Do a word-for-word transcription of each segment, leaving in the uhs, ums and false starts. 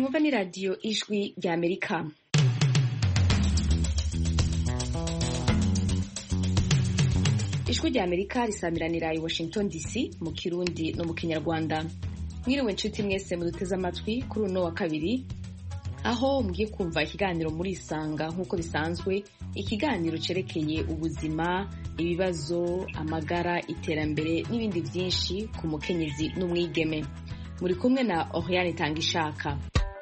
mwumva ni radiyo ijwi rya Amerika. Ijwi rya Amerika risamiranira i Washington D C mu Kirundi no mu Kinyarwanda. Mwiriwe nshuti mwese muduteze amatwi kuri uno wa kabiri, aho mugiye kumva ikiganiro muri Isanga nk'uko bisanzwe, ikiganiro cerekeye ubuzima, ibibazo, amagara, iterambere n'ibindi vyinshi ku mukenyezi n'umwigeme. Muri kumwe na Oriane Tangishaka.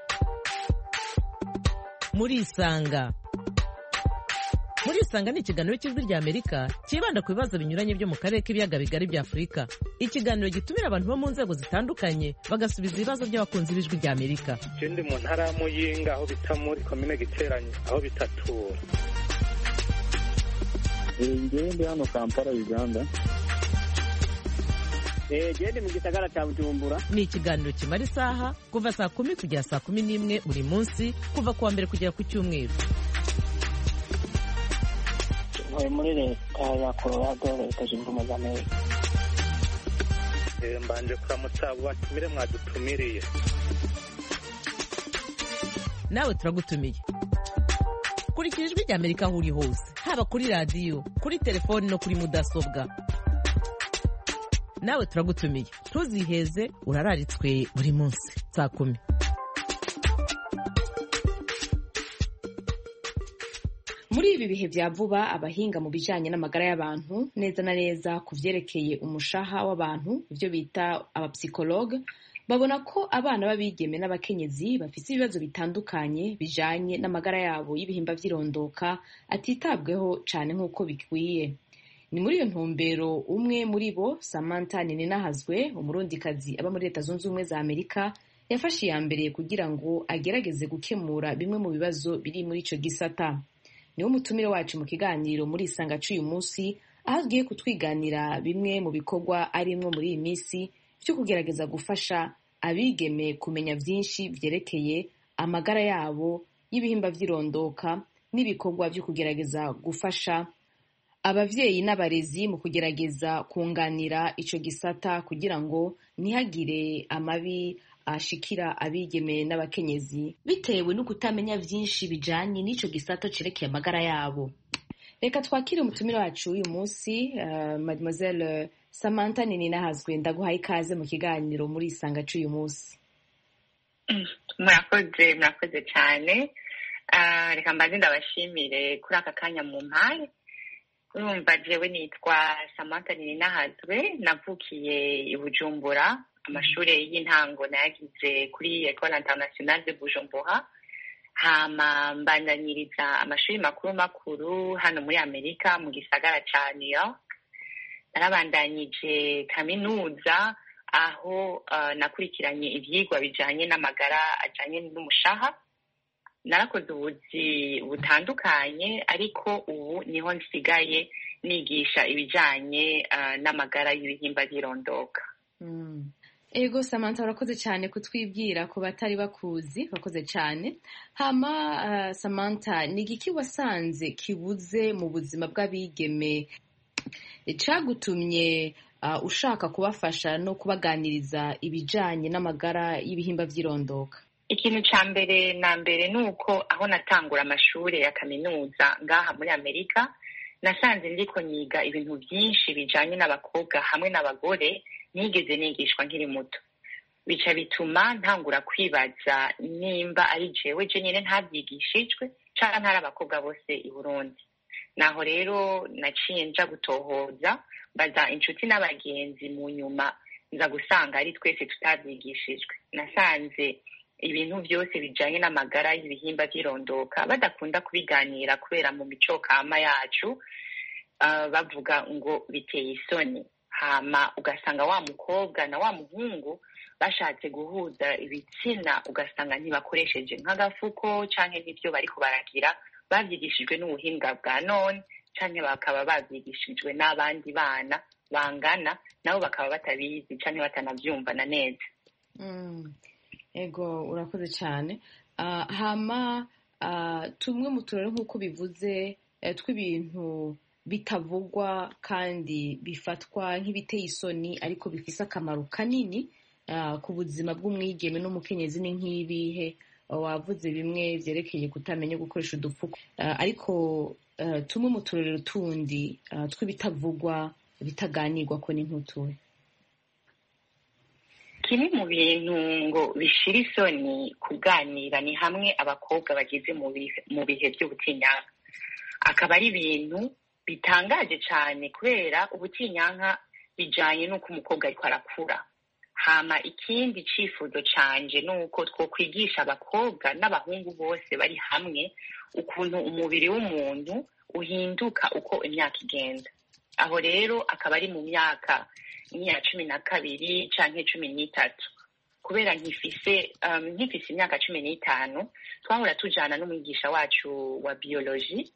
Muri Isanga. Muri Isanga ni ikiganiro cy'ijwi rya Amerika kibanda ku bibazo binyuranye byo mu karere k'ibiyaga bigari bya Afurika. Ikiganiro gitumira abantu bo mu nzego zitandukanye bagasubiza ibibazo by'abakunzi b'ijwi rya Amerika. Ndi mu ntara ya Muyinga aho bita muri komine Giteranyi aho bitatura. Ngiye ndi hano Kampala, Uganda. Eh, ndi mu gisagara cya Bujumbura. Ni ikiganiro kimara isaha kuva saa kumi kugera saa kumi n'imwe buri munsi, kuva kuwa mbere kugera ku cyumweru. Muri leta ya Colorado, leta zunze ubumwe za Amerika. Eh, mbanje kuramutsa abo batumire mwadutumiriye. Nawe turagutumiye. Kurikira ijwi rya Amerika aho uri hose, haba kuri radiyo, kuri telefoni no kuri mudasobwa. Nawe turagutumiye. Ntuziheze, urararitswe buri munsi saa kumi. Muri ibi bihe vya vuba, abahinga mu bijanye n'amagara y'abantu neza na neza ku vyerekeye umushaha w'abantu, ivyo bita abapsikologe, babona ko abana b'abigeme n'abakenyezi bafise ibibazo bitandukanye bijanye n'amagara yabo y'ibihimba vy'irondoka atitabweho cane nk'uko bikwiye. Ni muri iyo ntumbero umwe muri bo, Samantha Nininahazwe, umurundikazi aba muri Leta Zunze Ubumwe za Amerika, yafashe iya mbere kugira ngo agerageze gukemura bimwe mu bibazo biri muri ico gisata. Niwo mutumire wacu mu kiganiro muri Isanga c'uyu munsi, aho agiye kutwiganira bimwe mu bikorwa arimwo muri iyi misi vyo kugerageza gufasha abigeme kumenya vyinshi vyerekeye amagara yabo y'ibihimba vy'irondoka, n'ibikorwa vyo kugerageza gufasha abavyeyi n'abarezi mu kugerageza kunganira ico gisata kugira ngo ntihagire amabi ashikira abigeme n'abakenyezi bitewe no kutamenya vyinshi bijanye n'ico gisata cerekeye amagara yabo. Reka twakire umutumire wacu uyu munsi, uh, Mademoiselle Samantha Nininahazwe. Ndaguhaye ikaze mu kiganiro muri Isanga c'uyu munsi. Murakoze, murakoze cyane. Uh, reka mbanze ndabashimire kuri aka kanya mu mpare. Urumva jewe nitwa Samantha Nininahazwe, navukiye i Bujumbura. Amashuri y'intango nayagize kuri Ecole Internationale de Bujumbura, hama mbandanyiriza amashuri makuru makuru hano muri Amerika mu gisagara ca New York. Narabandanyije kaminuza aho uh, nakurikiranye ivyigwa bijanye n'amagara ajanye n'umushaha. Narakoze ubuzi butandukanye, ariko ubu niho nsigaye nigisha ibijanye uh, n'amagara y'ibihimba vy'irondoka. Mm. Ego Samantha, urakoze cyane kutwibwira ku batari bakuzi, urakoze cyane. Hama uh, Samantha, ni igiki wasanze kibuze mu buzima bw'abigeme cagutumye uh, ushaka kubafasha no kubaganiriza ibijanye n'amagara y'ibihimba vy'irondoka? Ikintu ca mbere na mbere nuko aho natangura amashuri ya kaminuza ngaha muri Amerika, nasanze ndiko niga ibintu vyinshi bijanye n'abakobwa hamwe n'abagore nigeze nigishwa nkiri muto. Bica bituma ntangura kwibaza nimba ari jewe je nyene ntavyigishijwe canke ntari abakobwa bose i Burundi. Naho rero naciye nja gutohoza, baza inshuti n'abagenzi, mu nyuma nza gusanga ari twese tutavyigishijwe. Nasanze ibintu byose bijanye n'amagara y'ibihimba vy'irondoka badakunda kubiganira kubera mu mico kama yacu, uh, bavuga ngo biteye isoni. Hama ugasanga wa mukobwa na wa muhungu bashatse guhuza ibitsina, ugasanga ntibakoresheje nk'agafuko canke n'ivyo bariko baragira bavyigishijwe n'ubuhinga bwa none, canke bakaba bavyigishijwe n'abandi bana bangana, nabo bakaba batabizi canke batanavyumvana neza. Mm. Ego, urakoze cyane. Uh, hama uh, tumwe mu turere nk'uko bivuze uh, tw'ibintu bitavugwa kandi bifatwa nk'ibiteye isoni ariko bifise akamaro kanini uh, ku buzima bw'umwigeme n'umukenyezi ni nk'ibihe wavuze bimwe byerekeye kutamenya gukoresha udupfuko ariko tumwe mu turorero tundi tw'ibitavugwa bitaganirwa ko ni nk'utuwe. kimwe mu bintu ngo bishira isoni kuganira ni hamwe abakobwa bageze mu bihe by'ubutinyanka, akaba ari ibintu bitangaje cyane kubera ubutinyanka bijanye n'uko umukobwa ariko arakura. Hama ikindi cifuzo canje nuko twokwigisha abakobwa n'abahungu bose bari hamwe ukuntu umubiri w'umuntu uhinduka uko imyaka igenda. Aho rero akaba ari mu myaka nk'iya cumi na kabiri canke cumi n'itatu. Kubera nkifise um, nkifise imyaka cumi n'itanu twahora tujana n'umwigisha wacu wa biology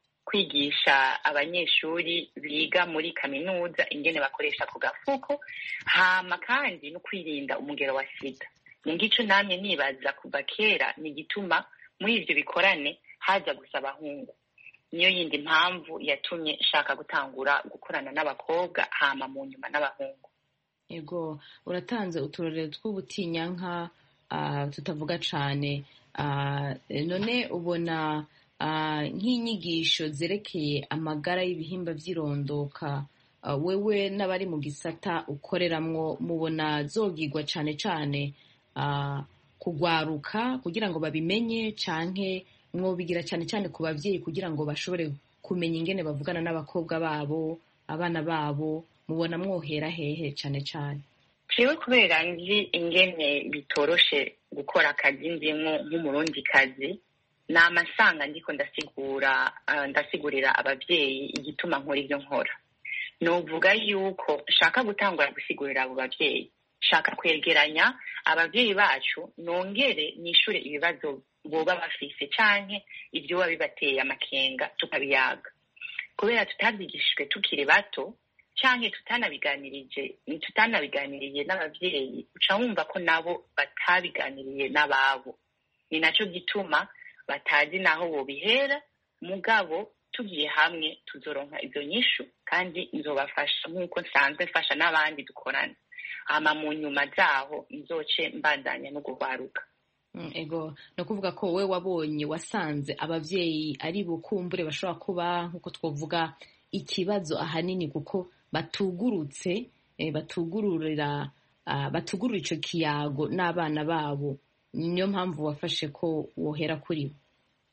kwigisha abanyeshuri biga muri kaminuza ingene bakoresha ku gafuko, hama kandi no kwirinda umugero wa sida. Ningico namye nibaza kuva kera ni gituma muri ivyo bikorane haza gusa abahungu. Niyo yindi mpamvu yatumye nshaka gutangura gukorana n'abakobwa hama mu nyuma n'abahungu. Ego, uratanze uturorero tw'ubutinyanka uh, tutavuga cane uh, none ubona uh, nk'inyigisho zerekeye amagara y'ibihimba vy'irondoka uh, wewe n'abari mu gisata ukoreramwo mubona zogigwa cane cane uh, kugwaruka kugira ngo babimenye canke mwobigira cyane cyane ku bavyeyi kugira ngo bashobore kumenya ingene bavugana n'abakobwa babo abana babo, mubona mwohera hehe cyane cyane? Jewe kubera nzi ingene bitoroshe gukora akazi ndimwo nk'umurundi kazi, namasanga ndiko ndasigura uh, ndasigurira abavyeyi igituma nkora ivyo nkora. Novuga yuko shaka gutangura gusigurira abo bavyeyi, shaka kwegeranya abavyeyi bacu nongere nishure ibibazo boba bafise canke ivyo biba bibateye amakenga tukabiyaga. Kubera tutabyigishijwe tukiri bato canke tutanabiganirije tutanabiganiriye n'abavyeyi uca wumva ko nabo batabiganiriye n'ababo. Ni naco gituma batazi naho bobihera, mugabo tugiye hamwe tuzoronka izo nyishu kandi nzobafasha nk'uko nsanzwe mfasha n'abandi dukorana. Hama mu nyuma zaho nzoce mbandanya no guharuka. Mm, ego no kuvuga ko we wabonye wasanze abavyeyi ari bukumbure bashobora kuba nkuko twovuga ikibazo ahanini kuko batugurutse eh, batugururira uh, batugurura ico kiyago n'abana babo, niyo mpamvu wafashe ko wohera kuri bo.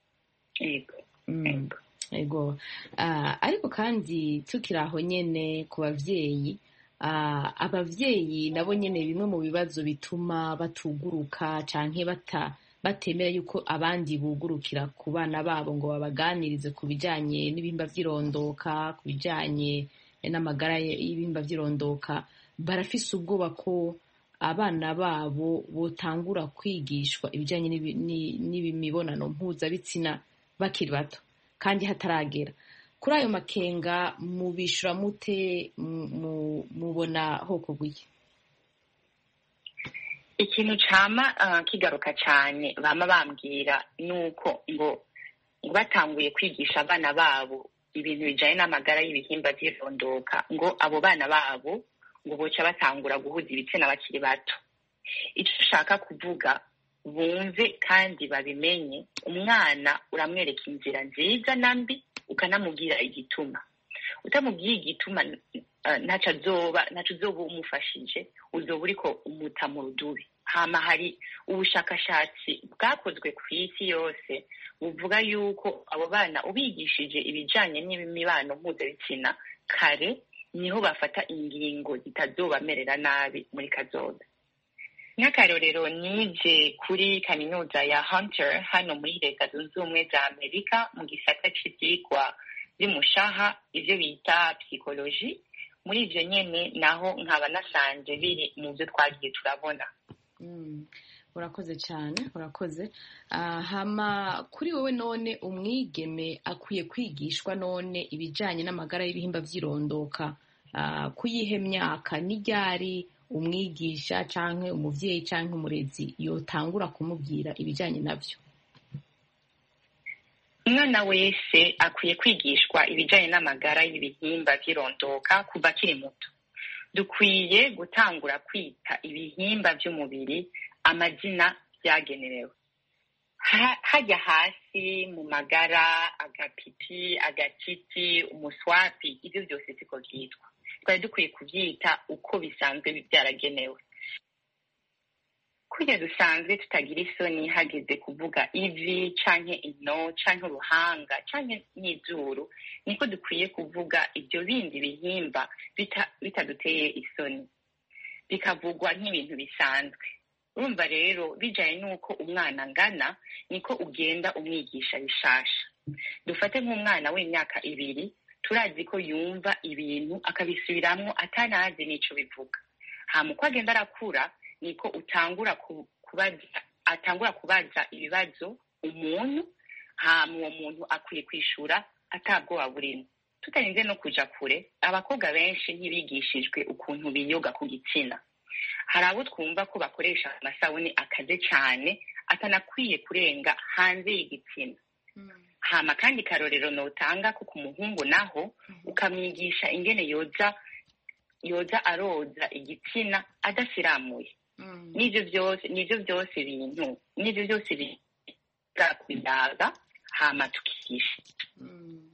Ego mm, ego uh, ariko kandi tukiraho nyene ku bavyeyi Uh, abavyeyi nabo nyene bimwe mu bibazo bituma batuguruka canke bata batemera yuko abandi bugurukira ku bana babo ngo babaganirize ku bijanye n'ibihimba vy'irondoka, ku bijanye n'amagara y'ibihimba vy'irondoka. Barafise ubwoba ko abana babo botangura kwigishwa ibijanye n'imibonano mpuzabitsina bakiri bato kandi hataragera. Kuri ayo makenga mubishura mute, mubona hoko gwiki? Ikintu cama uh, kigaruka cyane bama bambwira nuko ngo batanguye kwigisha abana babo ibintu bijanye n'amagara y'ibihimba vy'irondoka ngo abo bana babo ngo boca batangura guhuza ibitsina bakiri bato. Ico ushaka kuvuga bumve kandi babimenye, umwana uramwereka inzira nziza nambi ukanamubwira igituma. Utamubwiye igituma uh, ntaco azoba ntaco uzoba umufashije, uzoba uriko umuta mu rudubi. Hama hari ubushakashatsi bwakozwe ku isi yose buvuga yuko abo bana ubigishije ibijanye n'imibano mpuzabitsina kare niho bafata ingingo zitazobamerera nabi muri kazoza. Nk'akarorero nije kuri kaminuza ya Hunter hano muri Leta Zunze Ubumwe za Amerika mu gisata c'ivyigwa vy'umushaha ivyo bita psychology. Muri ivyo nyene naho nkaba nasanze biri mu vyo twagiye turabona. Mm. Urakoze cyane, urakoze. Uh, hama kuri wowe none umwigeme akwiye kwigishwa none ibijanye n'amagara y'ibihimba vy'irondoka uh, kuyihe myaka n'iryari umwigisha canke umuvyeyi canke umurezi yotangura kumubwira ibijanye navyo? Umwana wese akwiye kwigishwa ibijanye n'amagara y'ibihimba vy'irondoka kuva akiri muto. Dukwiye gutangura kwita ibihimba vy'umubiri amazina vyagenewe. hajya hasi mu magara, agapipi, agatiti, umuswapi, ibyo byose siko byitwa. Twari dukwiye kubyita uko bisanzwe byaragenewe. Kurya dusanzwe tutagira isoni hageze kuvuga ivi canke ino canke uruhanga canke n'izuru, niko dukwiye kuvuga ibyo bindi bihimba bitaduteye bita isoni, bikavugwa nk'ibintu bisanzwe. Urumva rero bijanye n'uko umwana angana niko ugenda umwigisha bishasha. Dufate nk'umwana w'imyaka ibiri, turazi ko yumva ibintu akabisubiramwo atanazi n'ico bivuga. Hama uko agenda arakura niko utangura kubaza atangura kubaza ibibazo umuntu, hama uwo muntu akwiye kwishura atabwoba burimo. Tutarinze no kuja kure, abakobwa benshi ntibigishijwe ukuntu biyoga ku gitsina. Hari abo twumva ko bakoresha amasabune akaze cyane atanakwiye kurenga hanze y'igitsina. Mm. Hama kandi karorero notanga ko ku muhungu naho ukamwigisha ingene yoza yoza aroza igitsina adasiramuye. Mm. Nivyo byose nivyo byose bintu nivyo byose biza kuyaga hama tukisha. Mm.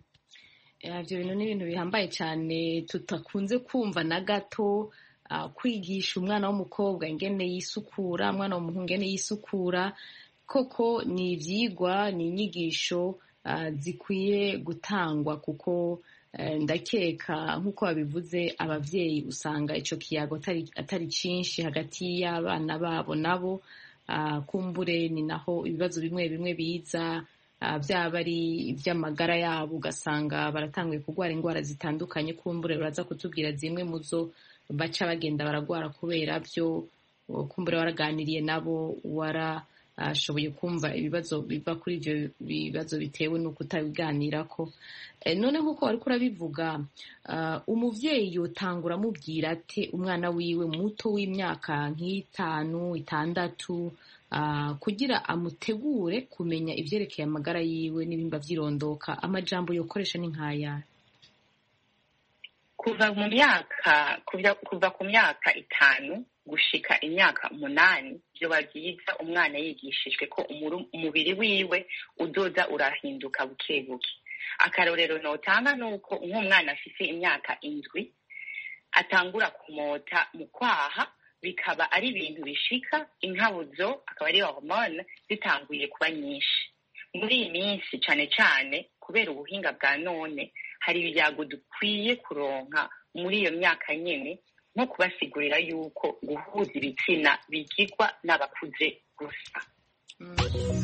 Ivyo bintu ni ibintu bihambaye cyane tutakunze kumva na gato. Uh, kwigisha umwana w'umukobwa ingene yisukura, umwana w'umuhungu ingene yisukura, koko ni ivyigwa, ni inyigisho uh, zikwiye gutangwa, kuko uh, ndakeka nk'uko babivuze abavyeyi usanga ico kiyago atari, atari cinshi hagati y'abana babo nabo. Uh, kumbure ni naho ibibazo bimwe bimwe biza, uh, vyaba ari ivy'amagara yabo, ugasanga baratanguye kurwara indwara zitandukanye. Kumbure uraza kutubwira zimwe muzo baca bagenda baragwara kubera byo. Kumbure waraganiriye nabo, warashoboye kumva ibibazo biva kuri ivyo bibazo bitewe n'uko utabiganirako. E, none nk'uko wariko urabivuga, uh, umuvyeyi yotangura amubwira ate umwana wiwe muto w'imyaka nk'itanu itandatu, uh, kugira amutegure kumenya ivyerekeye amagara yiwe n'ibimba vyirondoka? Amajambo yokoresha ni nk'aya. Kuva mu myaka kuva ku myaka itanu gushika imyaka umunani vyoba vyiza umwana yigishijwe ko umubiri wiwe udoza urahinduka buke buke. Akarorero notanga nuko nk'umwana afise imyaka indwi atangura kumota mu kwaha, bikaba ari ibintu bishika inkabuzo akaba ari hormone zitanguye kuba nyinshi. Muri iyi minsi cane cane kubera ubuhinga bwa none, hari ibyago dukwiye kuronka muri iyo myaka nyene, nko kubasigurira yuko guhuza ibitsina bigirwa n'abakuze gusa. Mm.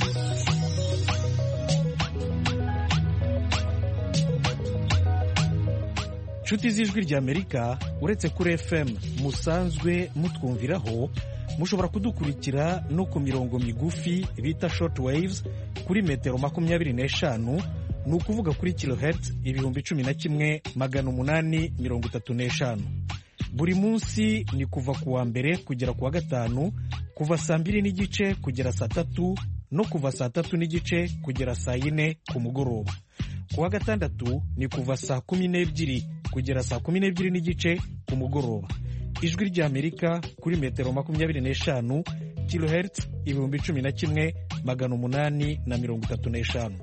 Nshuti z'ijwi ry'Amerika, uretse kuri F M musanzwe mutwumviraho, mushobora kudukurikira no ku mirongo migufi bita short waves kuri metero makumyabiri n'eshanu, ni ukuvuga kuri kilohertz ibihumbi cumi na kimwe magana umunani mirongo itatu n'eshanu. Buri munsi ni kuva ku wa mbere kugera ku wa gatanu, kuva saa mbiri n'igice kugera saa tatu, no kuva saa tatu n'igice kugera saa yine ku mugoroba. Ku wa gatandatu ni kuva saa kumi n'ebyiri kugera saa kumi n'ebyiri n'igice ku mugoroba. Ijwi ry'Amerika kuri metero makumyabiri n'eshanu, kilohertz ibihumbi cumi na kimwe magana umunani na mirongo itatu n'eshanu.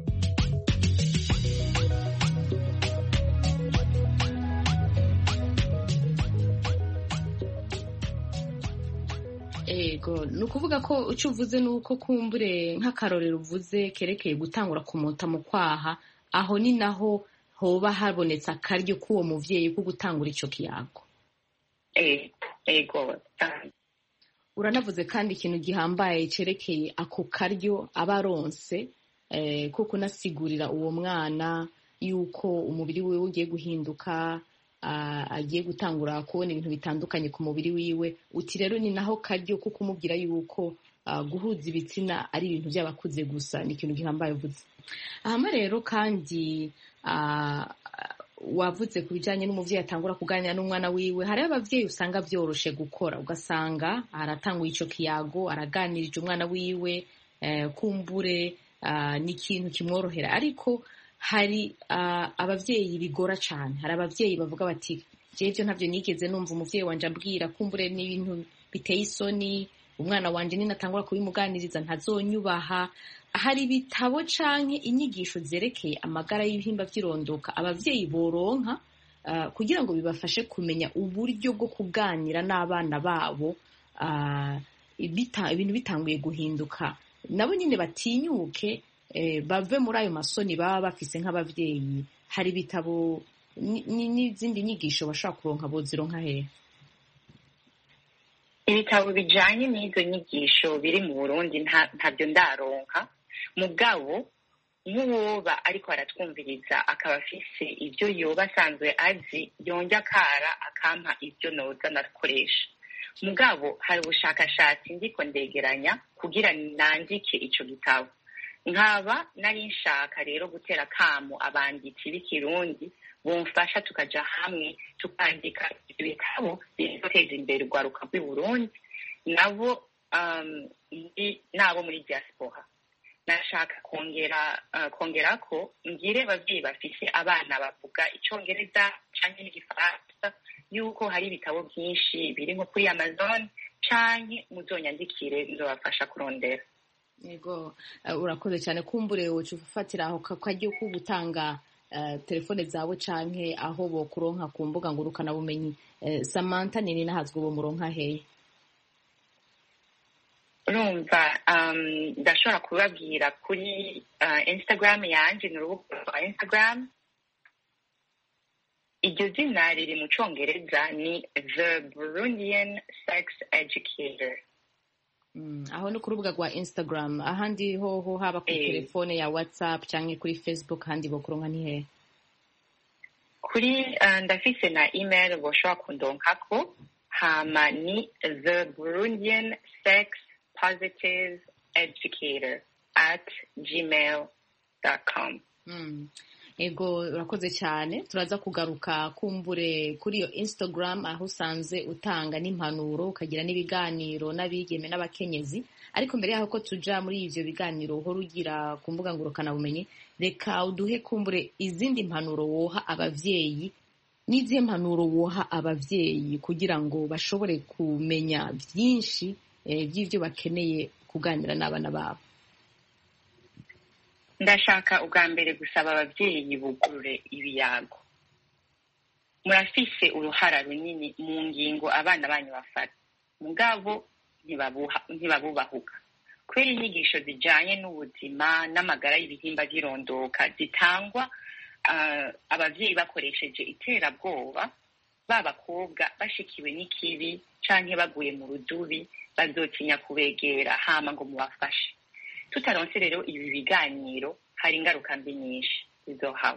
Ego, ni ukuvuga ko icyo uvuze ni uko kumbure nk'akarorero uvuze kerekeye gutangura kumota mu kwaha, aho ni naho hoba habonetse akaryo k'uwo muvyeyi ko gutangura ico kiyago. Ego. Uranavuze kandi ikintu gihambaye cerekeye ako karyo abaronse, eh, ko kunasigurira uwo mwana yuko umubiri wiwe ugiye guhinduka, Uh, agiye gutangura kubona ibintu bitandukanye ku mubiri wiwe. Uti rero ni naho karyo ko kumubwira yuko uh, guhuza ibitsina ari ibintu by'abakuze gusa, ni ikintu gihambaye uvuze. Ahama rero kandi uh, wavuze ku bijanye n'umuvyeyi atangura kuganira n'umwana wiwe. Hari abavyeyi usanga vyoroshe gukora, ugasanga aratanguye ico kiyago, araganirije umwana wiwe, eh, kumbure uh, ni ikintu kimworohera. Ariko hari uh, abavyeyi bigora cane. Hari abavyeyi bavuga bati jeje ntavyo nigeze numva umuvyeyi wanje ambwira, kumbure n'ibintu biteye isoni, umwana wanje ninatangura kubimuganiriza ntazonyubaha. Hari ibitabo canke inyigisho zerekeye amagara y'ibihimba vy'irondoka abavyeyi boronka uh, kugira ngo bibafashe kumenya uburyo bwo kuganira n'abana babo uh, ibita, ibintu bitanguye guhinduka, nabo nyine batinyuke eh, bave muri ayo masoni baba bafise nk'abavyeyi. Hari ibitabo n'izindi nyigisho bashobora kuronka bozironka hehe? Ibitabo bijanye n'izo nyigisho biri mu Burundi ntabyo ndaronka, mugabo nk'uwoba ariko aratwumviriza akaba afise ivyo yoba asanzwe azi yonja akara akampa ivyo noza nakoresha. Mugabo hari ubushakashatsi ndiko ndegeranya kugira nandike ico gitabo. Nkaba nari nshaka rero gutera kamo abanditsi b'ikirundi bomfasha tukaja hamwe tukandika ibitabo bizoteza imbere urwaruka rw'i Burundi nabo um, nabo muri diaspora. Nashaka kongera uh, kongera ko ngire abavyeyi bafise abana bavuga icongereza canke n'igifaransa yuko hari ibitabo byinshi biri nko kuri Amazon canke muzonyandikire nzobafasha kurondera. Yego, uh, urakoze cyane. Kumbure wocu ufatira aho kakajyo ko gutanga uh, telefone zawe canke aho bokuronka ku mbuga ngurukana bumenyi. uh, Samantha nini nahazwe bo muronka hehe? Urumva um, ndashobora kubabwira kuri uh, Instagram yanje, ni urubuga rwa Instagram. Iryo zina riri mu Congereza ni The Burundian Sex Educator. Mm, aho ni ku rubuga rwa Instagram. Ahandi hoho haba ku eh, telefone ya WhatsApp canke kuri Facebook handi bokuronka ni hehe? Kuri uh, ndafise na email boshobora kundonkako, hama ni The Burundian Sex Positive Educator at gmail dot com. Mm. Ego, urakoze cyane. Turaza kugaruka kumbure kuri iyo Instagram aho usanze utanga n'impanuro ukagira n'ibiganiro n'abigeme n'abakenyezi. Ariko mbere yaho ko tuja muri ivyo biganiro uhora ugira ku mbuga ngurukana bumenyi, reka uduhe kumbure izindi mpanuro woha abavyeyi n'izihe mpanuro woha abavyeyi kugira ngo bashobore kumenya byinshi eh, by'ivyo bakeneye kuganira n'abana babo. Ndashaka ubwa mbere gusaba abavyeyi bugurure ibiyago. Murafise uruhara runini mu ngingo abana banyu bafata, mugabo ntibabubahuka kubera inyigisho zijanye n'ubuzima n'amagara y'ibihimba vy'irondoka zitangwa uh, abavyeyi bakoresheje iterabwoba. B'abakobwa bashikiwe n'ikibi canke baguye mu rudubi bazotinya kubegera hama ngo mubafashe. Tutaronse rero ibi biganiro hari ingaruka mbi nyinshi zizohaba.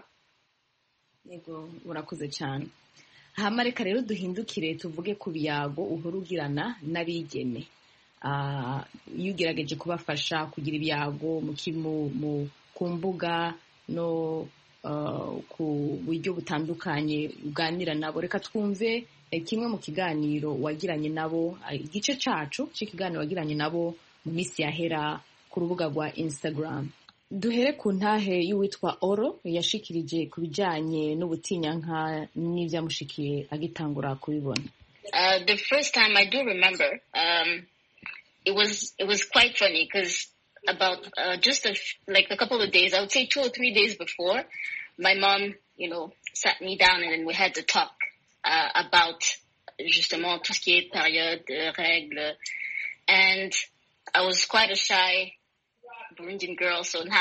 Yego, urakoze cyane. Hama reka rero duhindukire tuvuge ku biyago uhora ugirana n'abigeme. Uh, iyo ugerageje kubafasha kugira ibyago mu ku mbuga no uh, ku buryo butandukanye uganira nabo, reka twumve eh, kimwe mu kiganiro wagiranye nabo, igice cacu c'ikiganiro wagiranye nabo mu minsi yahera ku rubuga rwa Instagram. Duhere ku ntahe y'uwitwa Oro yashikirije ku bijanye n'ubutinyanka n'ivyamushikiye agitangura kubibona. Uh, the first time I do remember, um, it was it was quite funny because about uh, just a, like a couple of days, I would say two or three days before, my mom, you know, sat me down and then we had to talk uh, about justement tout ce qui est période, règles, and I was quite a shy Burundian girl, so I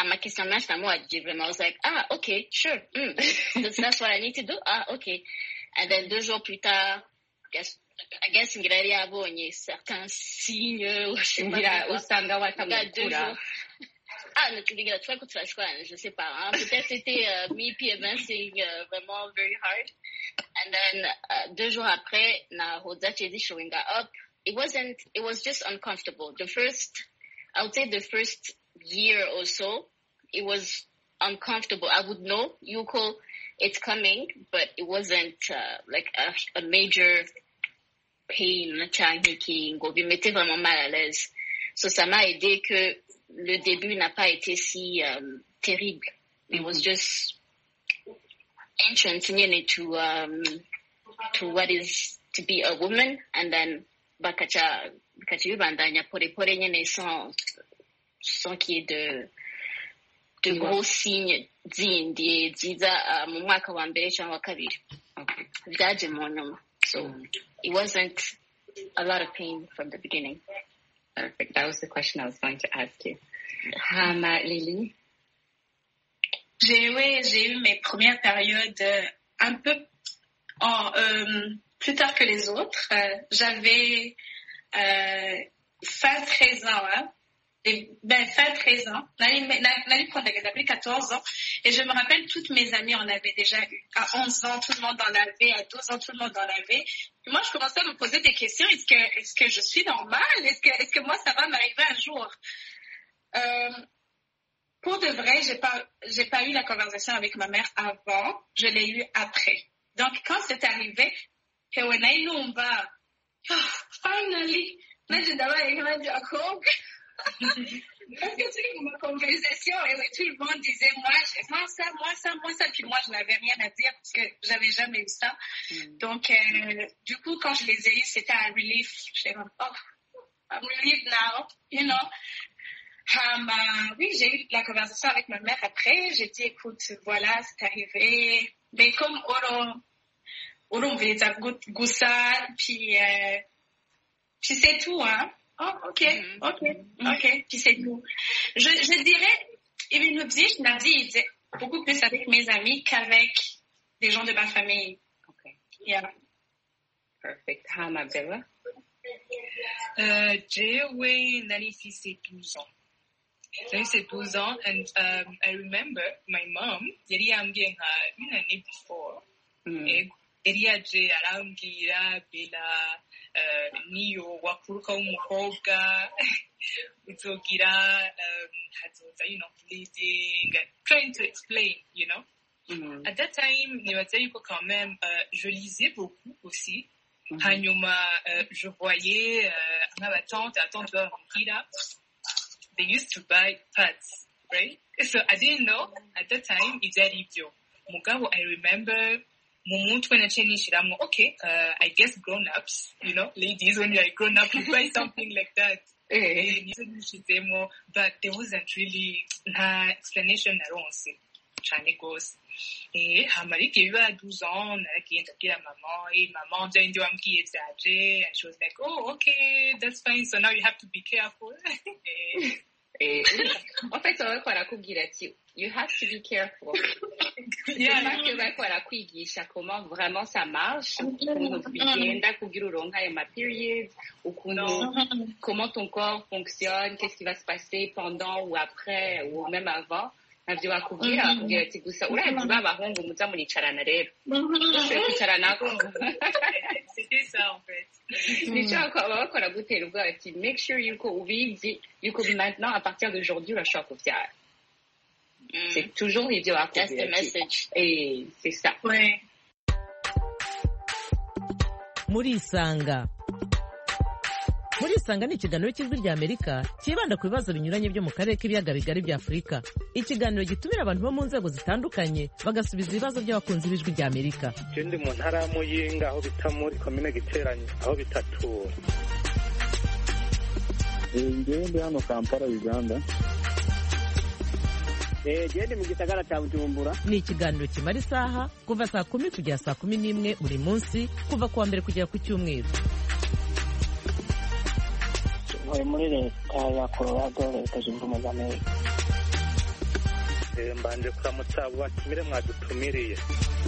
was like, ah, okay, sure, mm. that's, that's what I need to do, ah, okay. And then deux jours plus tard, guess, I guess ngira yari yabonye certains signes, ngira usanga watamukura. Ah, ngira twari ko turashwana, je sais pas, hein. Peut-être c'était uh, me PMSing uh, vraiment very hard. And then uh, deux jours après, na Hoda Chedi showing up, it wasn't, it was just uncomfortable. The first, I would say the first year or so, it was uncomfortable. I would know, Yuko, it's coming, but it wasn't uh, like a, a major pain, qui me mettait vraiment mal à l'aise. So ça m'a aidé que le début n'a pas été si um, terrible. It was just entrance into um, to what is to be a woman, and then bakaca bikaca bibandanya pore pore nyene sans sans qu'il y ait de de gros signes zindi ziza uh, mu mwaka wa mbere cyangwa wa kabiri vyaje mu nyuma. So it wasn't a lot of pain from the beginning. Perfect. That was the question I was going to ask you. Hama, Lily? J'ai, oui, j'ai eu mes premières périodes euh, un peu en, euh, plus tard que les autres. Euh, j'avais euh, fin treize ans, hein. Et, ben, fin treize ans. N'allez prendre j'avais quatorze ans. Et je me rappelle, toutes mes amies en avaient déjà eu. À onze ans, tout le monde en avait. À douze ans, tout le monde en avait. Et moi, je commençais à me poser des questions. Est-ce que, est-ce que je suis normale? Est-ce que, est-ce que moi, ça va m'arriver un jour? Euh, pour de vrai, j'ai pas, j'ai pas eu la conversation avec ma mère avant. Je l'ai eu après. Donc, quand c'est arrivé, que when I know, bah, oh, finally, là, je devais écrire du accord. Parce que tu ma conversation et tout le monde disait moi, moi ça, moi ça, moi ça, puis moi je n'avais rien à dire parce que j'avais jamais eu ça. Mm. Donc euh, du coup quand je les ai eus, c'était un relief. J'étais comme oh, I'm relieved now, you know. Um, uh, oui, j'ai eu la conversation avec ma mère après. J'ai dit écoute, voilà, c'est arrivé. Mais comme Oro, Oro me faisait goussa, puis euh, puis c'est tout, hein. Oh, ok, ok, ok, puis c'est tout. Je, je dirais, il me dit, je m'ai dit, beaucoup plus avec mes amis qu'avec des gens de ma famille. Ok. Yeah. Perfect. Hama, Bella? Uh, J-Way, Nalifi, c'est douze ans. Nalifi, c'est douze ans, and um, I remember my mom, yari yambwiye nka une année before, Mm. yari yaje arambwira Bella, uh, niyo wakuruka w'umukobwa uzogira um, hazoza, you know, bleeding, trying to explain, you know. Mm. At that time, nibaza yuko quand même, uh, je lisais beaucoup aussi. Mm-hmm. Hanyuma, uh, je voyais uh, nk'abatante, atante b'abamukira, they used to buy pads, right? So I didn't know at that time ivyari ivyo. Mugabo, I remember mu mutwe naciye nishiramwo, okay, uh, I guess grown-ups, you know, ladies, when you're a grown-up, you buy something like that. Eh. Nizo nishizemwo, but there wasn't really nta explanation naronse cane gose. Eh, hama ariko biba douze ans, naragiye ndabwira maman, eh, maman, vya bindi wambwiye vyaje, and she was like, oh, okay, that's fine, so now you have to be careful. eh. Eh, en fait, on va barakubwira ati, you have to be careful. Yeah, C'est pas que bariko barakwigisha comment vraiment ça marche, ukuntu bigenda kugira uronka ayo ma periods, ukuntu, comment ton corps fonctionne, qu'est-ce qui va se passer pendant ou après ou même avant. Navyo bakubwira bakubwira ati gusa urazi b'abahungu muza muricarana rero. Ushobora kwicaranako. C'était ça en fait. Nico baba bakora gutera ubwoba ati make sure yuko ubizi yuko maintenant à partir d'aujourd'hui urashobora kuvyara. C'est toujours ivyo bakubwira. That's the message. Et c'est ça. Ouais. Murisanga. Murisanga ni ikiganiro cy'ijwi rya Amerika kibanda ku bibazo binyuranye byo mu karere k'ibiyaga bigari bya Afurika. Ikiganiro gitumira abantu bo mu nzego zitandukanye bagasubiza ibibazo by'abakunzi b'ijwi rya Amerika. Ndi mu ntara ya Muyinga aho bita muri komine Giteranyi aho bita Tura. Njyewe ndi hano Kampala, Uganda. Eh, ndi mu gisagara cya Bujumbura. Ni ikiganiro kimara isaha kuva saa kumi kugera saa kumi n'imwe buri munsi kuva kuwa mbere kugera ku cyumweru. Muri leta ya Colorado, leta zunze ubumwe za Amerika. Mbanje kuramutsa abo batumire mwadutumiriye.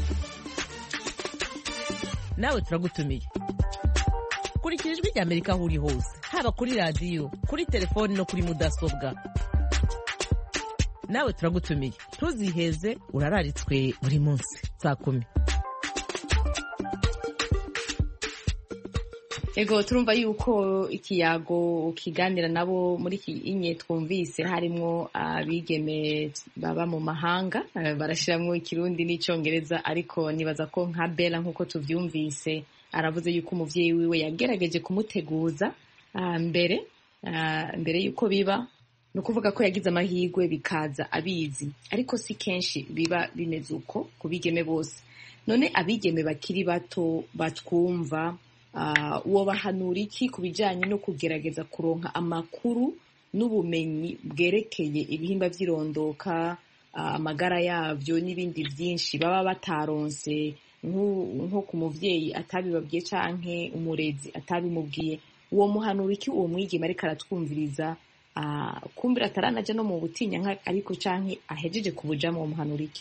Nawe turagutumiye. Kurikira ijwi rya Amerika aho uri hose, haba kuri radiyo, kuri telefoni no kuri mudasobwa. Nawe turagutumiye. Ntuziheze, urararitswe buri munsi saa kumi. Ego turumva yuko ikiyago ukiganira nabo muri iki inye twumvise harimo abigeme baba mu mahanga, barashiramwo ikirundi n'icongereza, ariko nibaza ko nka Bella nkuko tuvyumvise aravuze yuko umuvyeyi wiwe yagerageje kumuteguza mbere mbere yuko biba, no kuvuga ko yagize amahirwe bikaza abizi, ariko si kenshi biba bimeze uko kubigeme bose. None abigeme bakiri bato batwumva uh, wobahanura iki ku bijyanye no kugerageza kuronka amakuru n'ubumenyi bwerekeye ibihimba by'irondoka, uh, amagara yabyo n'ibindi byinshi baba bataronse nko ku muvyeyi atabibabwiye canke umurezi atabimubwiye? Uwo muhanura iki uwo mwigeme ariko aratwumviriza, uh, kumbira ataranaja no mu butinya ariko canke ahejeje kubujamo, uwo muhanura iki?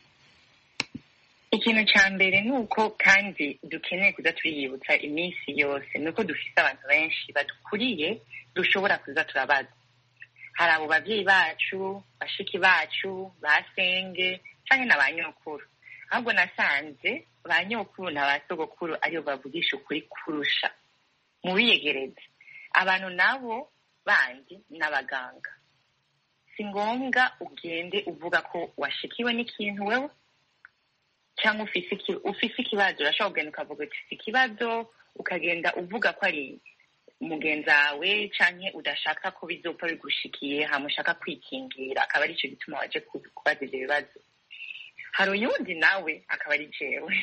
Ikintu cya mbere ni uko kandi dukeneye kuza turiyibutsa iminsi yose, ni uko dufite abantu benshi badukuriye dushobora kuza turabaza. Hari abo bavyeyi bacu, bashiki bacu, basenge canke na ba nyokuru. Ahubwo nasanze ba nyokuru na ba sogokuru ariyo bavugisha ukuri kurusha. Mubiyegereze. Abantu nabo bandi n'abaganga. Si ngombwa ugende uvuga ko washikiwe n'ikintu wewe, cyangwa ufise ikibazo urashobora kugenda ukavuga uti si ikibazo, ukagenda uvuga ko ari mugenzi wawe canke udashaka ko bizopfa bigushikiye, hama ushaka kwikingira, akaba ari ico gituma waje kubaza ivyo bibazo. Hari uyundi nawe akaba ari jewe.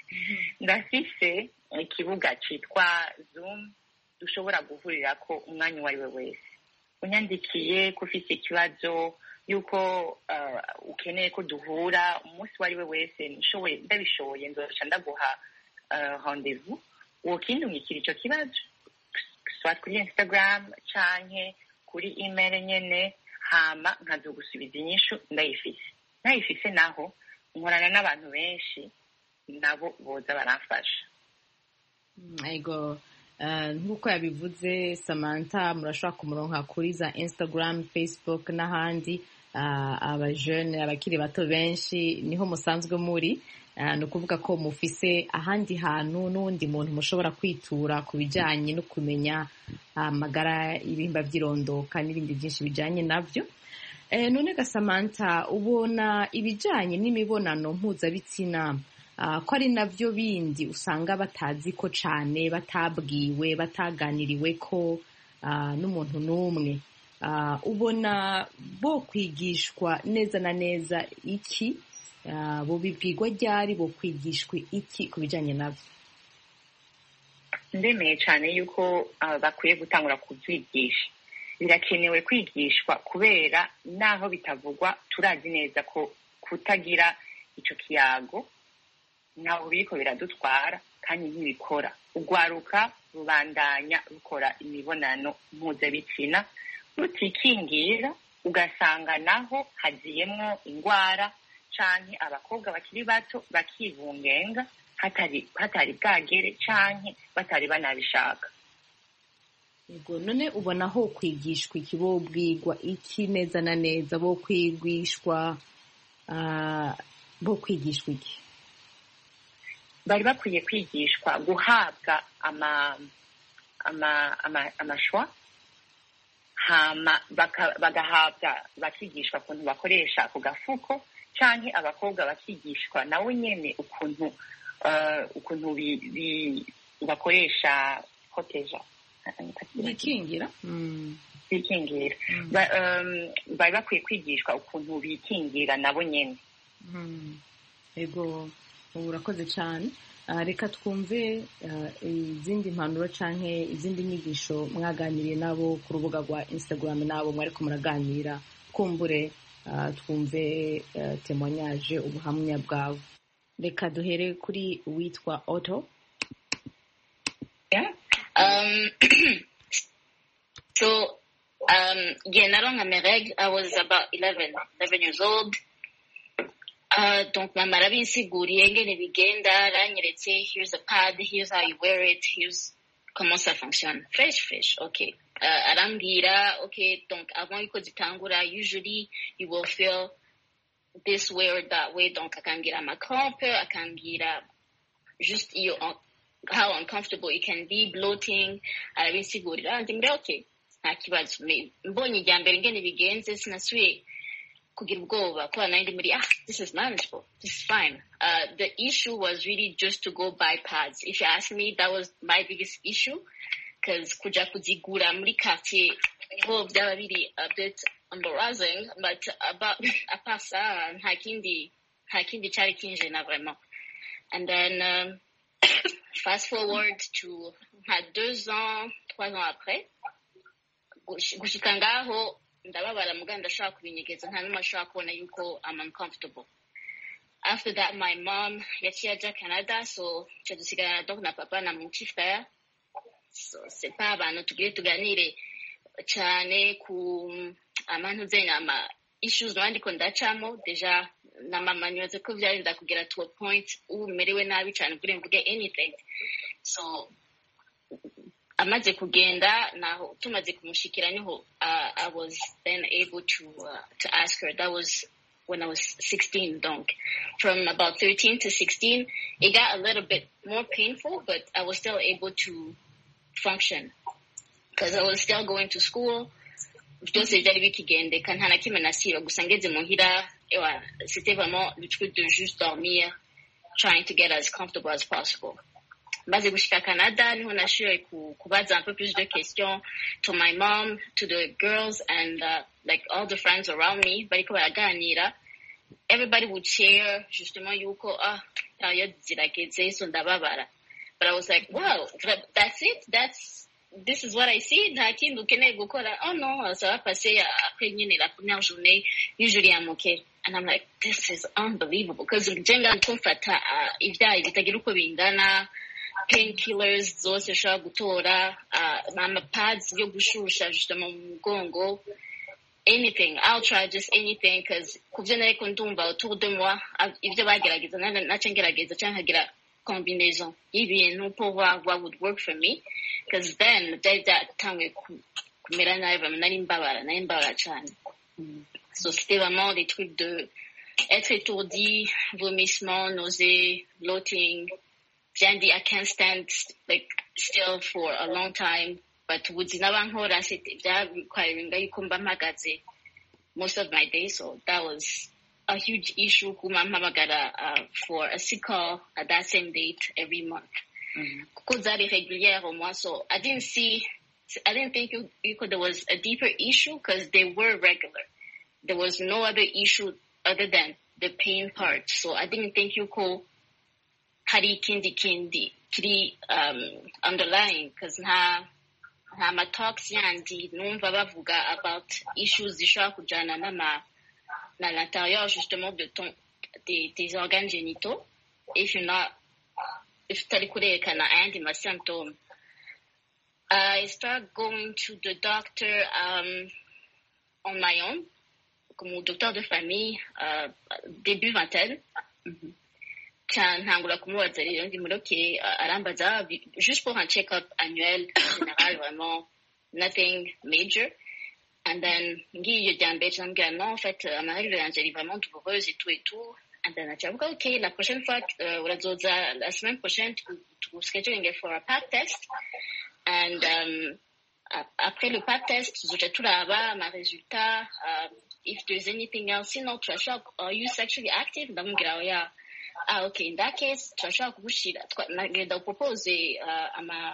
Ndafise ikibuga citwa Zoom dushobora guhurirako umwanya uwo ari we wese. Unyandikiye ko ufise ikibazo yuko uh, ukeneye ko duhura umunsi wari we wese, nshoboye ndabishoboye nzoca ndaguha uh, rendezvous, wokindungikira ico kibazo soit kuri Instagram canke kuri email nyene, hama nkazogusubiza inyishu ndayifise. Ndayifise naho nkorana n'abantu benshi nabo boza baramfasha. Ego, uh, nkuko yabivuze Samantha, murashobora kumuronka kuri za Instagram, Facebook n'ahandi. Uh, abajene abakiri bato benshi niho musanzwe muri, uh, ni ukuvuga ko mufise ahandi hantu n'undi muntu mushobora kwitura ku bijyanye no kumenya amagara uh, ibihimba by'irondoka n'ibindi byinshi bijyanye nabyo. Eh, none ga Samantha, ubona ibijyanye n'imibonano mpuzabitsina uh, ko ari navyo bindi usanga batazi ko cane, batabwiwe, bataganiriwe ko uh, n'umuntu n'umwe. Uh, ubona bo kwigishwa neza na neza iki, uh, bo bibwirwa ryari, bo kwigishwa iki ku bijyanye nabyo? Ndemeye cyane yuko uh, bakwiye gutangura kubyigisha. Birakenewe kwigishwa kubera naho bitavugwa turazi neza ko kutagira ico kiyago naho biriko biradutwara kandi ntibikora. Ugwaruka rubandanya rukora imibonano mpuzabitsina rutikingira, ugasanga naho haziyemwo ingwara canke abakobwa bakiri bato bakivungenga hatari hatari bwagere canke batari banabishaka. Yego, none ubona ho kwigishwa iki, bo bwigwa iki neza na neza, bo kwigishwa uh, bo kwigishwa iki? Bari bakwiye kwigishwa guhabwa ama ama ama amashwa, hama bagahabwa bakigishwa ukuntu bakoresha ku gafuko, canke abakobwa bakigishwa nawe nyene ukuntu uh, ukuntu bi, bi, bakoresha proteja bikingira mm. bikingira mm. ba, um, bari bakwiye kwigishwa ukuntu bikingira nabo nyene. mm. Ego, urakoze cyane. Uh, reka twumve uh, izindi mpanuro canke izindi nyigisho mwaganiriye nabo ku rubuga rwa Instagram, nabo mwariko muraganira, kumbure uh, twumve uh, témoignage, ubuhamya bwawe. Reka duhere kuri uwitwa Otto. Yeah. Um, so, um, yeah, naronka mes règles, I was about eleven years old. Uh, donc mama arabinsiguriye ingene bigenda, aranyeretse here's a pad, here's how you wear it, here's comment ça fonctionne. Fresh, fresh, okay. Uh, arambwira, okay, donc avant yuko zitangura, usually you will feel this way or that way, donc akambwira ama crampe, akambwira just iyo how uncomfortable it can be, bloating, arabinsigurira, ndimbe okay, nta kibazo. Mbonye irya mbere ingene bigenze sinasubiye kugira ubwoba, kwa nandi muri ah this is manageable, this is fine. Uh, the issue was really just to go buy pads. If you ask me, that was my biggest issue, because kuja kuzigura muri quartier niho byaba biri a bit embarrassing, but about apasa nta kindi nta kindi cyari kinje na vraiment. And then um, fast forward to nka deux ans trois ans après gushika ngaho ndababara muga ndashaka kubinyegeza nta n'umwe ashaka kubona yuko I'm uncomfortable. After that, my mom yaciye aja Canada, so nca dusigarana donc na papa na mon petit frère. So c'est pas abantu tugire tuganire cyane ku amantu zenya ama issues nandiko ndacamo deja na mama nyoze ko byarinda kugera to a point ubu merewe nabi cyane kuri mvuge anything. So amaze kugenda naho tumaze kumushikira niho uh, I was then able to uh, to ask her. That was when I was sixteen, donc from about thirteen to sixteen it got a little bit more painful, but I was still able to function because I was still going to school. Byose byari bikigendeka nta na kimwe nasiba gusa ngeze muhira ewa c'était vraiment le truc de juste dormir, trying to get as comfortable as possible. Maze gushika Canada niho nashoboye kubaza un peu plus de questions to my mom, to the girls, and uh, like all the friends around me bariko baraganira. Everybody would share justement yuko ah period zirageze so ndababara, but I was like, wow, that's it, that's this is what I see. Nta kindi ukeneye gukora. Oh no, ça va passer après nyine la première journée, usually I'm okay. And I'm like, this is unbelievable because jenga kumfata ibyayi bitagira uko bingana, painkillers zose ushobora gutora, ama pads yo gushusha justement mu mugongo, anything. I'll try just anything because kuvyo nariko ndumva autour de moi ibyo bagerageza nace ngerageza cyangwa nkagira combinaison y'ibintu pour voir what would work for me, because then byari byatanguye kumera nabi, nari mbabara nari mbabara cyane. So c'était vraiment des trucs de être étourdi, vomissement, nausée, bloating. Jandy, I can't stand like still for a long time, but ubuzima bankora c'était requiring yuko mba mpagaze most of my day, so that was a huge issue. Kuma mpamagara uh, for a sick call at that same date every month. Kuko zari régulière au moins, so I didn't see, I didn't think you, you could, there was a deeper issue because they were regular. There was no other issue other than the pain part, so I didn't think you could hari kindi kindi kiri um, underlying, because nta nta ma talks yandi numva bavuga about issues zishobora kujana nama na l'intérieur justement de ton des, des organes génitaux if you're not if utari kurerekana ayandi ma symptômes. I started going to the doctor um, on my own, comme docteur de famille, uh, début vingtaine. Mm-hmm. Ntangura kumubaza rero ndi muri okay, arambaza juste pour un check-up annuel général, vraiment nothing major. And then ngiye jambere j'ambwira non en fait ma règle yanje est vraiment douloureuse et tout et tout. And then I okay, la prochaine fois uh, urazoza la semaine prochaine tu, tu scheduling for a pap test. And um, après le pap test tuzoja turaba ma résultat, uh, if there's anything else, sinon tu as are you sexually active? Ndamubwira oya. Ah, okay, in that case turashaka kugushira nagenda propose uh, ama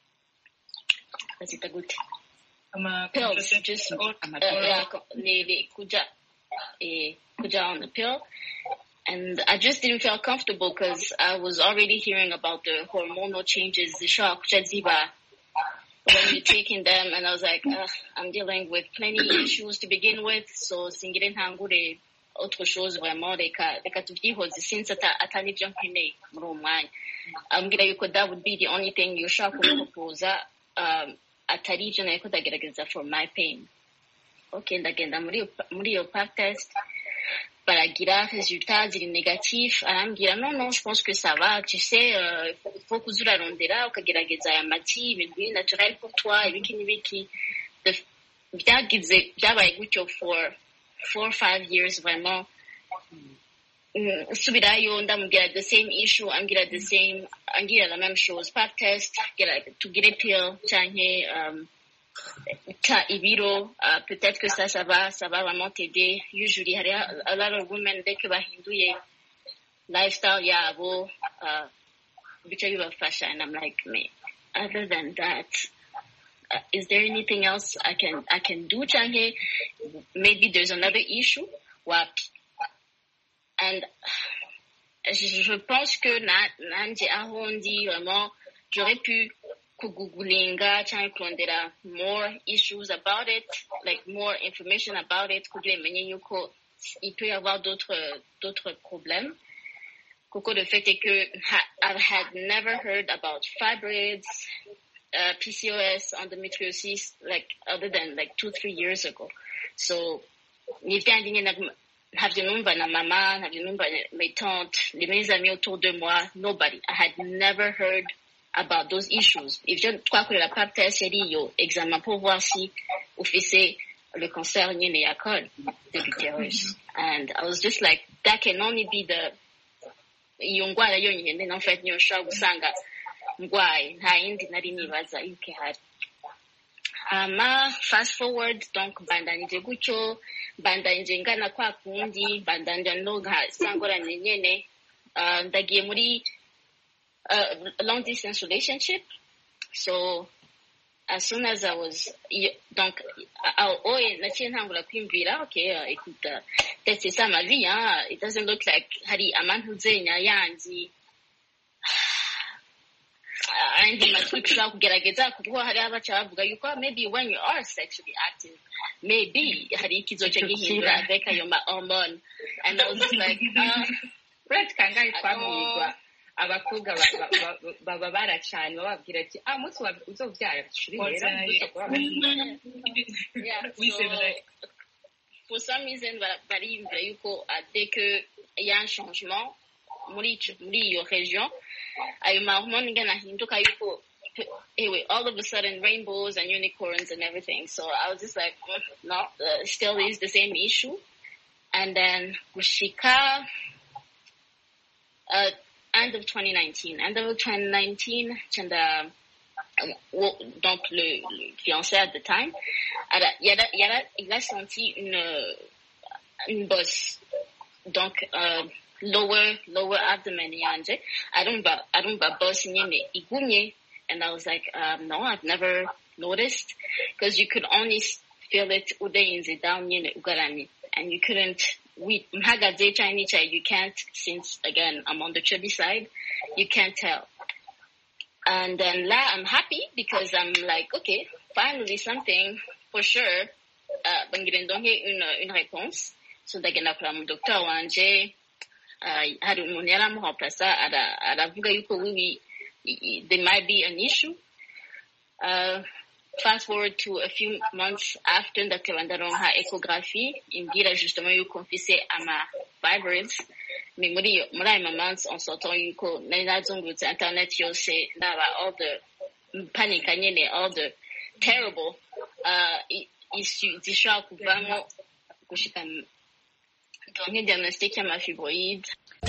bazita gute ama pills, just uh, yeah, kuja eh kuja on the pill. And I just didn't feel comfortable because I was already hearing about the hormonal changes, the shock, when you're taking them, and I was like, I'm dealing with plenty of issues to begin with, so singire ntangure autre chose vraiment, reka reka tuvyihoze since atani byo nkeneye muri umwanya. Ambwira yuko that would be the only thing you shaka kuproposa, um, atari byo nariko ndagerageza for my pain. Okay, ndagenda muri muri yo pap test. Baragira résultats ziri négatifs, arambwira non non je pense que ça va, tu sais il uh, faut, faut kuzurarondera ukagerageza aya mati ibintu naturel pour toi ibiki n'ibiki. Byagize byabaye gutyo for four or five years vraiment. Subirayo ndamubwira the same issue, ambwira the same, ambwira la même chose, pap test, tugire pill canke um, ta ibiro, uh, peut-être que ça ça va ça va vraiment t'aider. Usually hari a lot of women dès que bahinduye lifestyle yabo uh bica bibafasha, and I'm like, me other than that uh, is there anything else I can I can do canke maybe there's another issue wapi. And je, je pense que na nanje aho ndi vraiment j'aurais pu kugooglinga cyangwa kurondera more issues about it, like more information about it kugira menye yuko il peut y avoir d'autres d'autres problèmes. Kuko le fait est que I had never heard about fibroids, uh, P C O S, endometriosis, like other than like two three years ago. So nivyandiye ntabyo numva na mama, ntabyo numva mes tantes, les mes amis autour de moi, nobody. I had never heard about those issues. Ivyo twakorera pap test yari yo examen pour voir si ufise le cancer nyene ya col de l'utérus. And I was just like, that can only be the iyo ngwara yonyine en fait niyo nshobora gusanga ngwaye nta yindi nari nibaza yuko ihari. Ama fast forward, donc bandanije gutyo, bandanije ngana kwa kundi, bandanja no nka sangorane nyene, uh, ndagiye muri uh, long distance relationship. So as soon as I was, donc, oh, naciye ntangura kwimvira, okay, uh, écoute, uh, peut-être c'est ça ma vie, hein, it doesn't look like hari amantuzenya yandi, andi matwiki ushobora kugerageza kuko hari abaca bavuga yuko maybe when you are sexually active, maybe hari ikizoca gihindura avec ayo ma hormone, and I was just like, uh, Brett kangahe twamwigwa abakobwa baba baracanye bababwira ati ah munsi uzovyara bishirira yeah, so, for some reason bariyumvira yuko dès que y a un changement muri muri iyo region ayo ma hormone ngana hinduka yuko anyway all of a sudden rainbows and unicorns and everything. So I was just like, no, uh, still is the same issue. And then gushika uh end of twenty nineteen. End of twenty nineteen, chanda, uh, donc le, le fiancé at the time, il a, il a, il a senti une, une bosse. Donc, uh, lower, lower abdomen yanje. I don't ba, I don't ba boss nyene igumye. And I was like, um, no, I've never noticed. Cause you could only feel it ude inze down nyene ugarani. And you couldn't, we mhagaze Chinese you can't, since again I'm on the chubby side, you can't tell. And then la I'm happy because I'm like, okay, finally something for sure. Uh bangirendonge une une réponse. So ndagenda kura mu docteur wanje, uh hari umuntu yaramuhopasa ara aravuga yuko wiwi there might be an issue. Uh Fast forward to a few months after ndatewa ndaronka ecography imbwira justement yuko mfise ama fibroids. Mais muri muri ayo months on sortant yuko nari nazungurutse internet yose ndaba all the panic nyene, all the terrible uh issues zishobora kuvamo gushika donke diagnostic y'ama fibroid.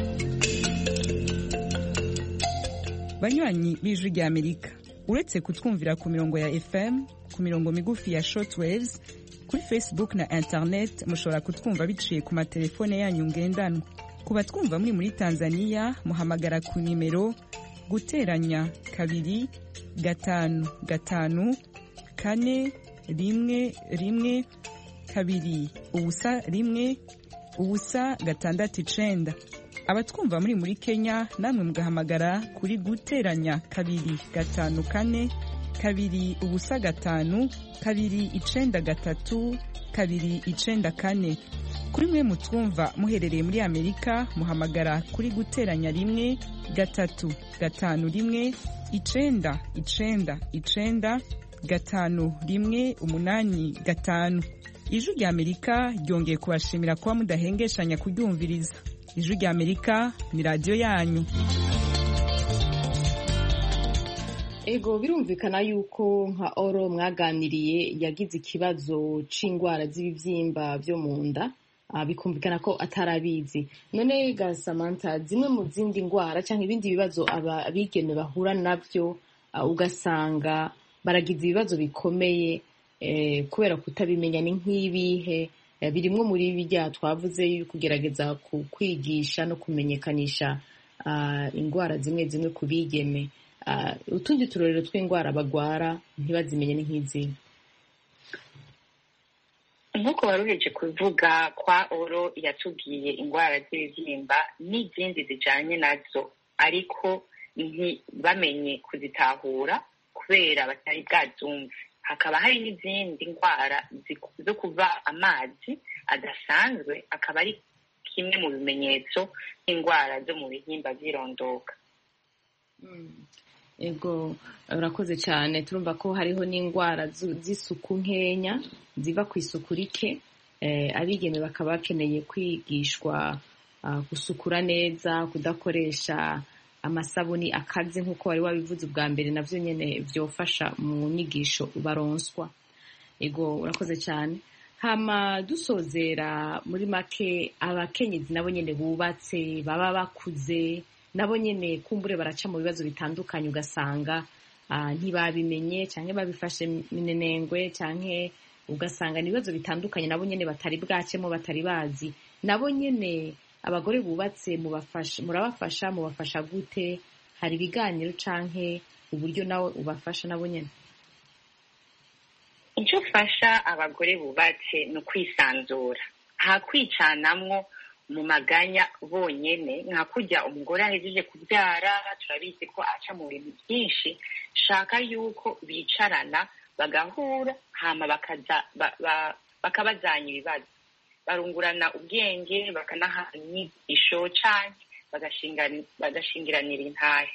Banywanyi b'Ijwi ry'Amerika, uretse kutwumvira ku mirongo ya F M, ku mirongo migufi ya shortwaves, kuri Facebook na internet mushobora kutwumva biciye ku matelefone yanyu ngendanwa. Ku batwumva muri muri Tanzania muhamagara ku nimero guteranya kabiri gatanu gatanu kane rimwe rimwe kabiri ubusa rimwe ubusa gatandatu icenda. Abatwumva muri muri Kenya namwe mugahamagara kuri guteranya kabiri gatanu kane kabiri ubusa gatanu kabiri icenda gatatu kabiri icenda kane. Kuri mwe mutwumva muherereye muri Amerika muhamagara kuri guteranya rimwe gatatu gatanu rimwe icenda icenda icenda gatanu rimwe umunani gatanu. Ijwi ry'Amerika ryongeye kubashimira kuba mudahengeshanya kuryumviriza. Ijwi ry'Amerika ni radio yanyu. Ego birumvikana yuko nka Oro mwaganiriye yagize ikibazo c'ingwara z'ibivyimba byo mu nda, bikumvikana ko atarabizi. None ga Samantha, zimwe mu zindi ngwara cyangwa ibindi bibazo abigeme bahura navyo ugasanga baragize ibibazo bikomeye eh, kubera kutabimenya ni nk'ibihe birimwo muri bijya twavuze kugerageza kwigisha no kumenyekanisha uh, ingwara zimwe zimwe kubigeme. Uh, utundi turorero tw'ingwara bagwara ntibazimenye ni nk'izi. nk'uko waruheje kuvuga kwa oro yatubwiye indwara z'ibibyimba n'izindi zijanye nazo ariko ntibamenye kuzitahura kubera batari bwazumve. Hakaba hari n'izindi ndwara zo kuva amazi adasanzwe, akaba ari kimwe mu bimenyetso nk'indwara zo mu bihimba by'irondoka. Ego urakoze cyane. Turumva ko hariho n'indwara z'isuku nkenya ziva ku isuku rike. Abigeme bakaba bakeneye kwigishwa gusukura neza, kudakoresha amasabuni akaze nk'uko wari wabivuze ubwa mbere, navyo nyene vyofasha mu nyigisho baronswa. Ego urakoze cyane. Hama dusozera muri make, abakenyezi nabo nyene bubatse baba bakuze nabo nyene kumbure baraca mu bibazo bitandukanye, ugasanga ntibabimenye canke babifashe minenengwe canke ugasanga ni ibibazo bitandukanye nabo nyene batari bwacemo batari bazi. Nabo nyene abagore bubatse mubafasha murabafasha mubafasha gute? Hari ibiganiro canke uburyo nawe ubafasha nabo nyene? Icyo ufasha abagore bubatse ni ukwisanzura, nta kwicanamwo mu maganya bonyene. nka kurya umugore ahejeje kubyara turabizi ko aca mu bintu byinshi, shaka yuko bicarana bagahura hama bakaza bakabazanya ibibazo, barungurana ubwenge, bakanaha inyigisho canke bagashingiranira intahe.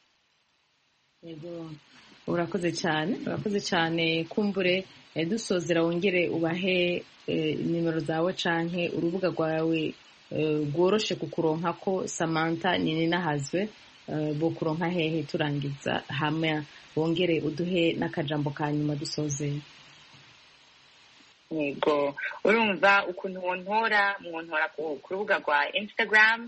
Yego urakoze cyane, urakoze cyane. Kumbure dusozera wongere ubahe nimero zawe canke urubuga rwawe rworoshe kukuronka ko Samantha Nininahazwe bo kuronka hehe turangiza, hamwe wongere uduhe n'akajambo ka nyuma dusozera. Yego urumva ukuntu wontora mwontora ku rubuga rwa Instagram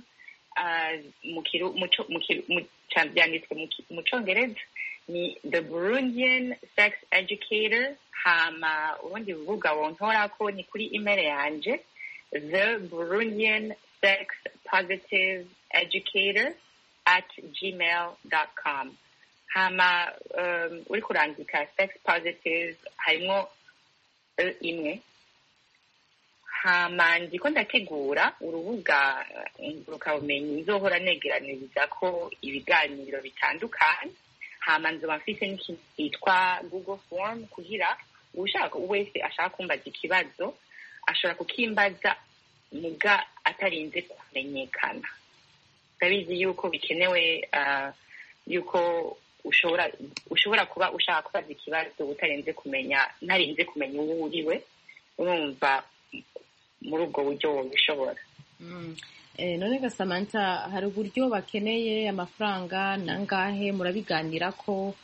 byanditswe mu Congereza ni The Burundian Sex Educator. Hama urundi rubuga wontorako ni kuri email yanje The Burundian Sex Positive Educator at gmail dot com. Hama um, uri kurandika sex positive harimwo e imwe. Hama ndiko ndategura urubuga ngurukaubumenyi nzohora negeraniriza ko ibiganiro bitandukanye. Hama nzoba mfise n'ikintu cyitwa Google Form kugira ushaka wese ashaka kumbaza ikibazo ashobora kukimbaza muga atarinze kumenyekana. Ndabizi yuko bikenewe uh, yuko ushobora ushobora kuba ushaka kubaza ikibazo utarinze kumenya ntarinze kumenya uwo uriwe, urumva muri ubwo buryo bishobora. Mm. Eh, none ga Samantha, hari uburyo bakeneye amafaranga nangahe murabiganira ko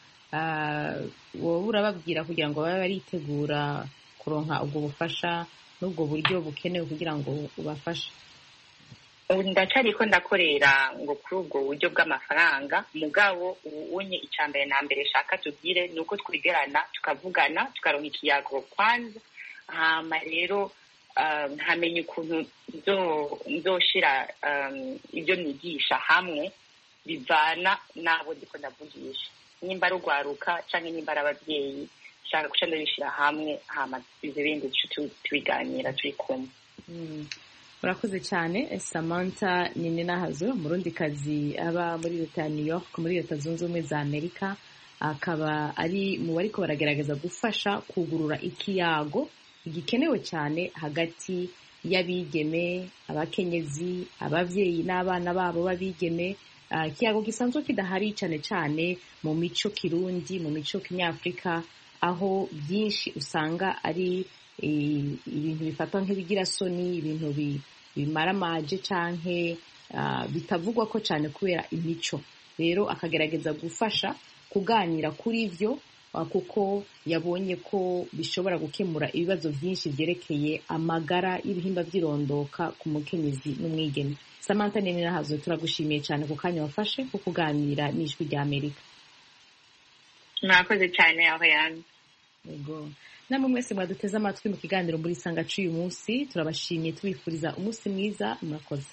wowe urababwira kugira ngo babe baritegura kuronka ubwo bufasha n'ubwo buryo bukenewe kugira ngo ubafashe? Ndacariko ndakorera ngo kuri ubwo buryo bw'amafaranga, mugabo ubunye icambere na mbere shaka tubwire nuko twigerana tukavugana tukaronka ikiyago kwanza, hama rero ntamenya ukuntu nzoshira ibyo nigisha hamwe bivana n'abo ndiko ndavugisha, nimba ari urwaruka canke nimba ari abavyeyi, shaka guca ndabishira hamwe hama ivyo bindi tubiganira turi kumwe. Urakoze cyane Samantha Nininahazwe, umurundikazi aba muri leta ya New York muri leta zunze ubumwe za Amerika, akaba ari mu bariko baragerageza gufasha kugurura ikiyago igikenewe cyane hagati y'abigeme, abakenyezi, abavyeyi n'abana babo babigeme. Ikiyago gisanzwe kidahari cyane cyane mu mico kirundi, mu mico kinyafrika, aho byinshi usanga ari ibintu bifatwa nk'ibigira soni, ibintu bimaramaje canke bitavugwa ko cyane kubera imico. Rero akagerageza gufasha kuganira kuri ivyo kuko yabonye ko bishobora gukemura ibibazo byinshi byerekeye amagara y'ibihimba by'irondoka ku mukenyezi n'umwigeme. Samantha Nininahazwe, turagushimiye cyane ku kanya wafashe ko kuganira n'Ijwi rya Amerika. Mwakoze cyane aho yanyu. Yego. Namwe mwese mwaduteze amatwi mu kiganiro muri Sanga cy'uyu munsi, turabashimiye tubifuriza umunsi mwiza, murakoze.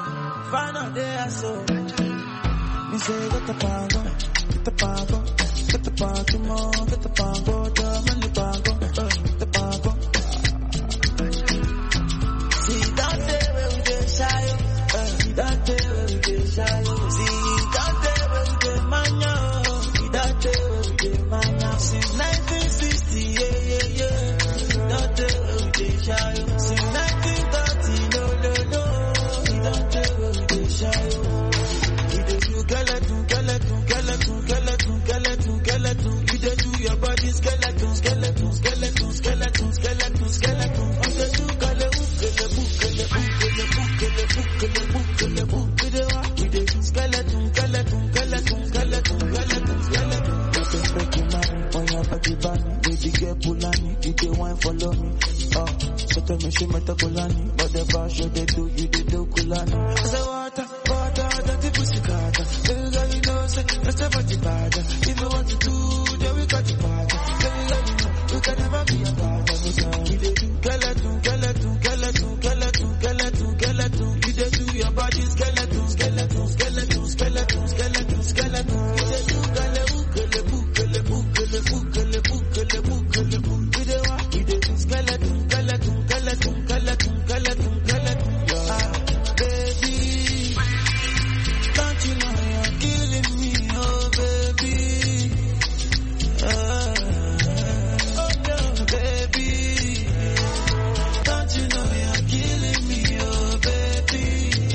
Final day I saw me say get the power, get the power. Get the party more, get the pango, jam and the pango, the pango. See that day where we get shy, see that day where we get shy, see that day where we get mania, see that day where we get mania. Since nineteen sixty, yeah, yeah, yeah, that day where we get shy. Since nineteen thirty, no, no, no, see that day where we get shy. We dey do skeleton, skeleton, skeleton, skeleton, skeleton, skeleton. You dey do your body skeleton, skeleton, skeleton, skeleton, skeleton, skeleton. You dey do kale ukele bukele bukele bukele bukele bukele bukele. We dey do skeleton, skeleton, skeleton, skeleton, skeleton, skeleton. Let them break your mind on your body bunny. Baby girl Pulani, you dey wine follow me. Oh, so tell me she met a Pulani, but the fashion they do, you dey do Kulani. I say water, water, dirty pussy carter. Baby girl, you know say that's a body bad. If you want to do, then we got the party. Baby girl, you know you can never be a bad. We dey do skeleton, skeleton, skeleton, skeleton, skeleton, skeleton. You dey do your body skeleton, skeleton, skeleton, skeleton, skeleton, skeleton. You dey do kale ukele bukele bukele bukele bukele bukele bukele. You dey what? You dey do skeleton, skeleton, skeleton, skeleton, skeleton, skeleton. Ah, baby, don't you know you're killing me, oh baby. Ah, oh no, baby, don't you know you're killing me, oh baby.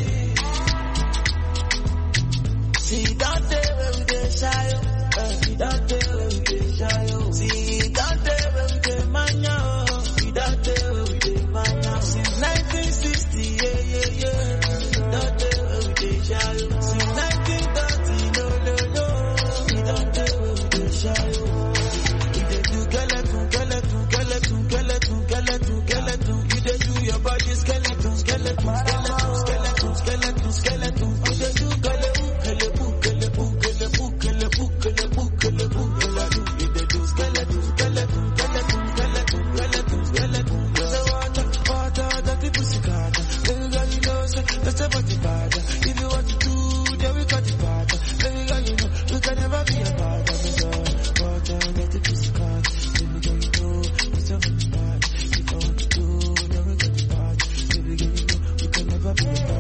See that day where we get shy, oh. See that day where we get shy, oh. See that day where we get mania, oh. See that day where we get mania. Since nineteen sixty, yeah, yeah, yeah. That day where we get shy, oh. Since nineteen thirty, no, no, no. See that day where we get shy, oh. You dey do skeleton, skeleton, skeleton, skeleton, skeleton, skeleton. You dey do your body skeleton, skeleton, skeleton, skeleton, skeleton, skeleton. You dey do kale ukele bukele bukele bukele bukele bukele bukele. You dey do skeleton, skeleton, skeleton, skeleton, skeleton, skeleton. You say water, water, dirty pussy carter. Baby girl, you know say that's a body bad. If you want to do, then we got the party. Baby girl, you know you can never be a bad. Water, dirty pussy carter. Baby girl, you know that's a body bad. If I want to do, then we got the party. Baby girl, you know you can never be a bad.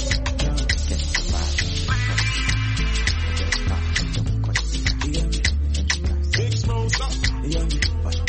Big smoke up. Yeah, me.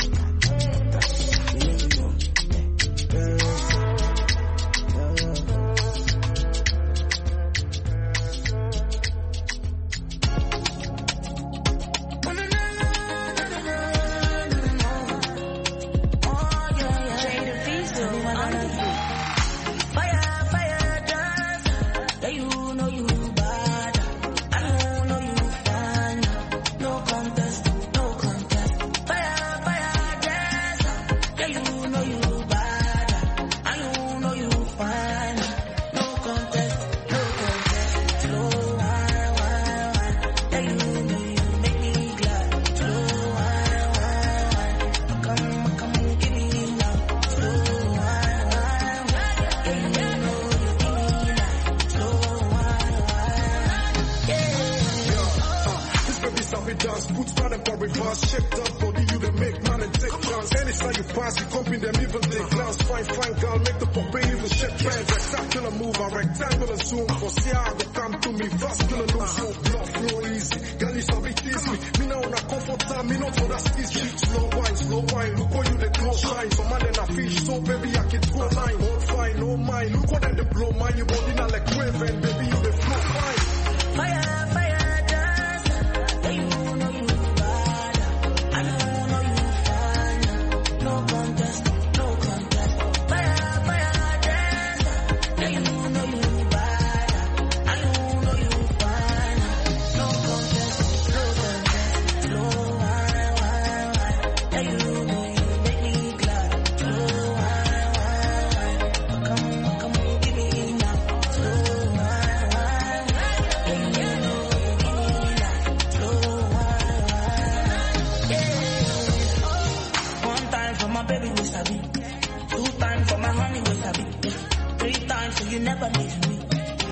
never leave me.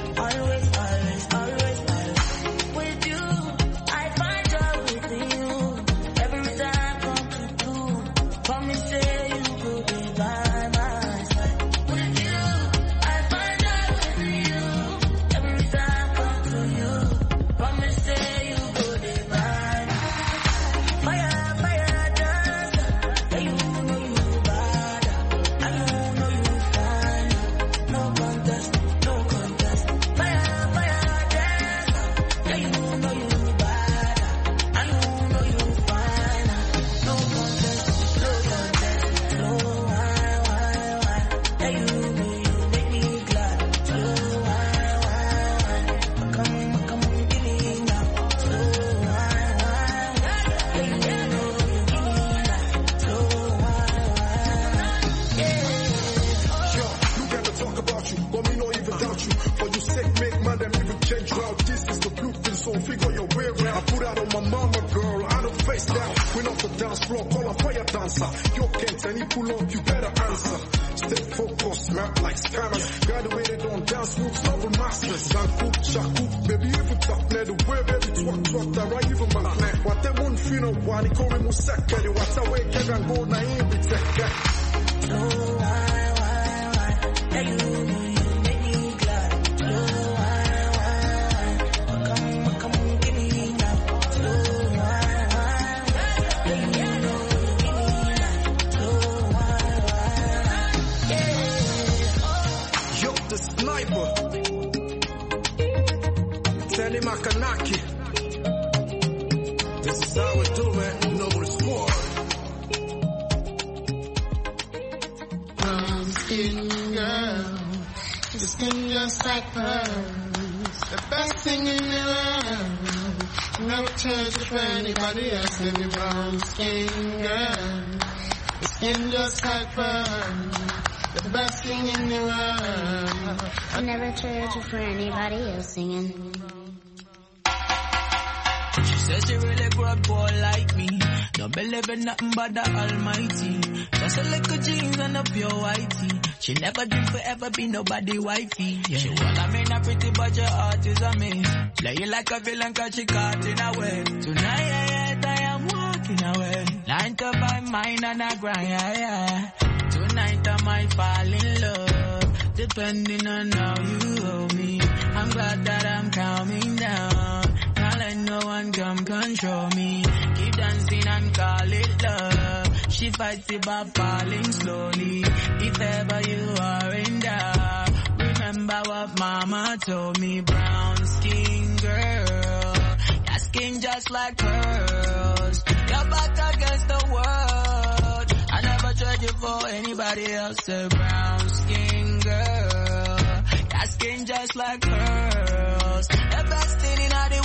Always, always, always, always. With you, I find joy with you. Can't drought this, it's the blueprint, so figure your way around. I put out on my mama, girl, I don't face down. Went off the dance floor, call a fire dancer. Yo, can't any pull up, you better answer. Stay focused, map like scammers. Graduated on dance moves, novel masters. Zanku, shaku, baby, even talk, net the way, baby, twat, twat, that right, even my plan. What them won't feel no one, he call me Musaka, the what's away, can I go, na in, be take that. So why, why, why, hey, you, you make me glad. So why, why, why, come, come, give me now. So why, why, why, hey, you know, give me now. So why, why, yeah. Yo, the sniper. Sandy Makanaki. This is how we do it. Noble Squad. Brown skin girl, your skin just like pearls. The best thing in the world. Never change it for anybody else. Any brown skin girl, your skin just like pearls. The best thing in the world. I never trade you for anybody else singing. She says she really good boy like me. Don't believe in nothing but the Almighty. Just a little jeans and a pure whitey. She never dream forever be nobody wifey. Yeah. She wanna mean a pretty but your heart is a me. Play you like a villain cause she caught in a way. Tonight I am walking away. Nine to my mind and I grind, yeah, yeah. Tonight I might fall in love, depending on how you hold me. I'm glad that I'm calming down. Can't let no one come control me. Keep dancing and call it love. She fights it by falling slowly. If ever you are in doubt, remember what mama told me. Brown skin girl, your skin just like pearls. Your back against the world. I never trade you for anybody else. A brown skin girl, your skin just like pearls. The best thing in all the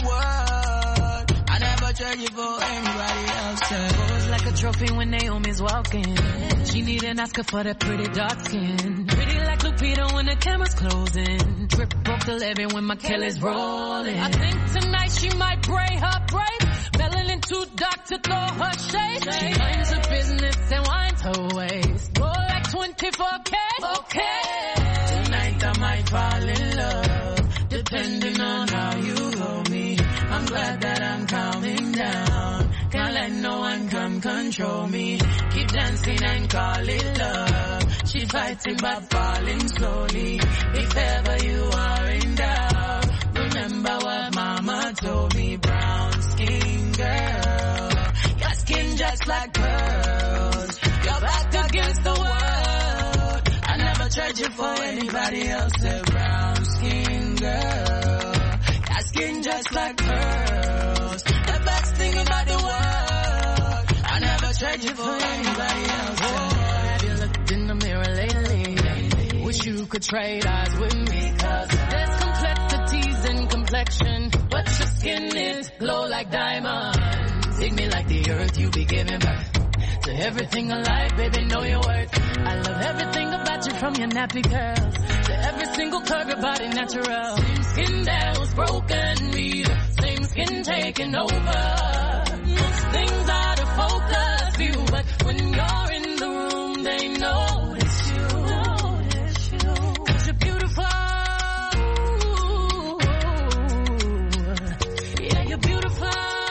world. I never trade you for anybody else. Pose like a trophy when Naomi's walking. She need an Oscar for that pretty dark skin. Pretty like Lupita when the camera's closing. Trip broke the levee when my Kelly's rolling. I think tonight she might braid her braids. Melanin too dark to throw her shade. She minds her business and winds her waist. Roll like twenty-four K. Okay. Tonight I might fall in love, depending on how you hold me. I'm glad that I'm calming down. Can't let no one come control me. Keep dancing and call it love. She fighting by falling slowly. If ever you are in doubt, remember what mama told me. Brown skin girl, your skin just like pearls. Your back against the world. I never trade you for anybody else. A brown skin girl, your skin just like pearls. The best thing about the world. I never trade you for anybody else. Oh, have you looked in the mirror lately? Wish you could trade eyes with me. Cause there's complexities in complexion, but your skin is glow like diamonds. Dig me like the earth, you be giving birth to everything alive, baby, know your worth. I love everything about you, from your nappy curls to every single curve, your body natural. Same skin that was broken, me, same skin taking over. Most things out of focus view, but when you're in the room, they notice you. Cause you're beautiful. Yeah, you're beautiful.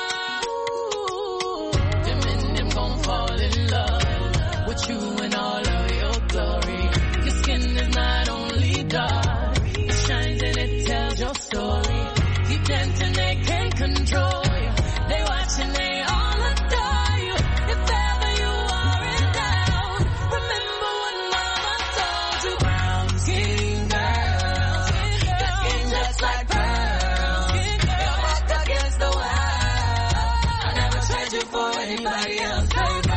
Fall in love with you and all of your glory. Your skin is not only dark, it shines and it tells your story. Keep dancing, they can't control you. They watch and they all adore you. If ever you are in doubt, remember what mama told you. Brown skin girl, your skin just like pearls. Your back against the wall. I never trade you for anybody else.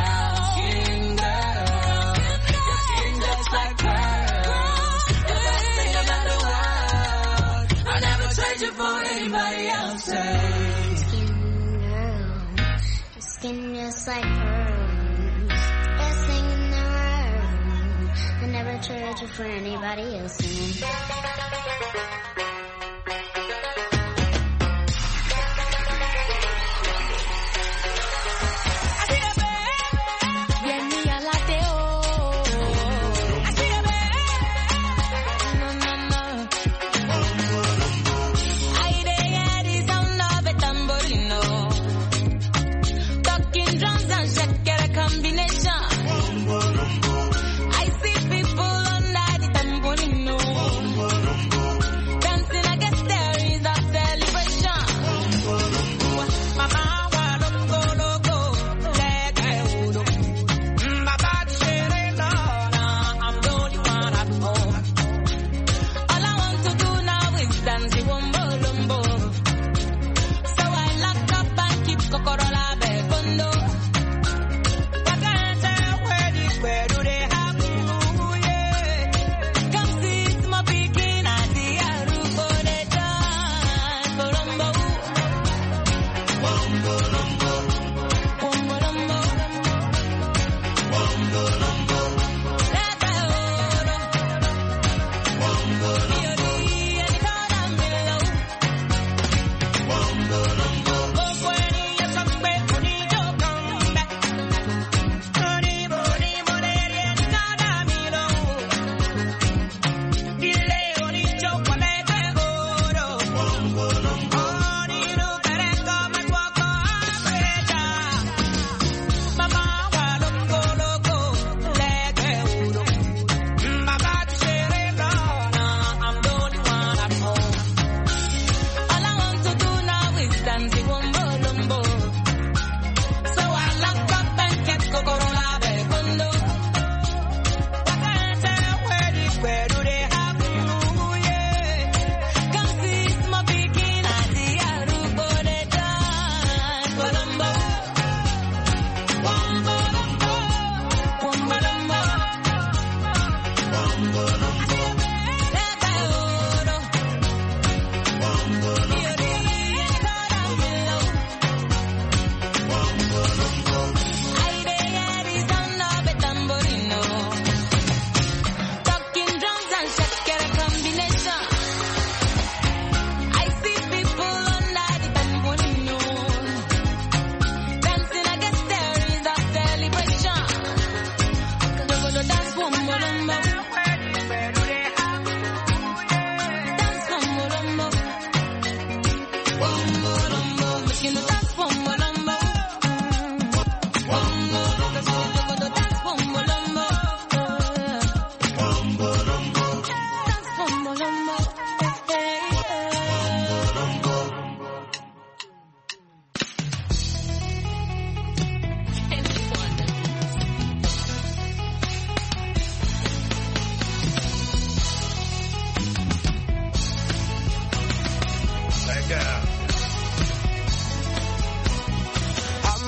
For anybody else. Skin girl, your skin just like pearls. Best thing in the world. I never trade you for anybody else.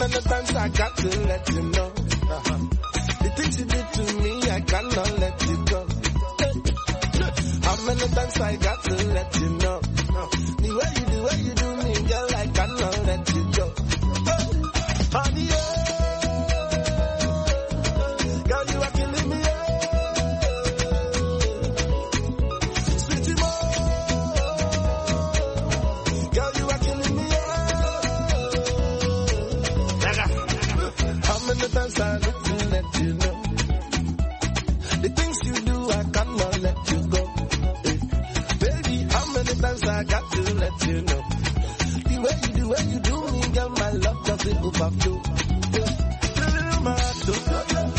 many times I got to let you know? Uh-huh. The things you did to me, I cannot let you go. How many times I got to let you know? The way you, the way you do me, girl, I cannot let you go. Honey, oh, girl, you are killing me, oh. Sweetie, oh, girl, you are killing me, oh. How many times I look to let you know? The things you do, I cannot let you go. Baby, how many times I got to let you know? The way you do, way you do me, girl, my love doesn't overflow. My heart,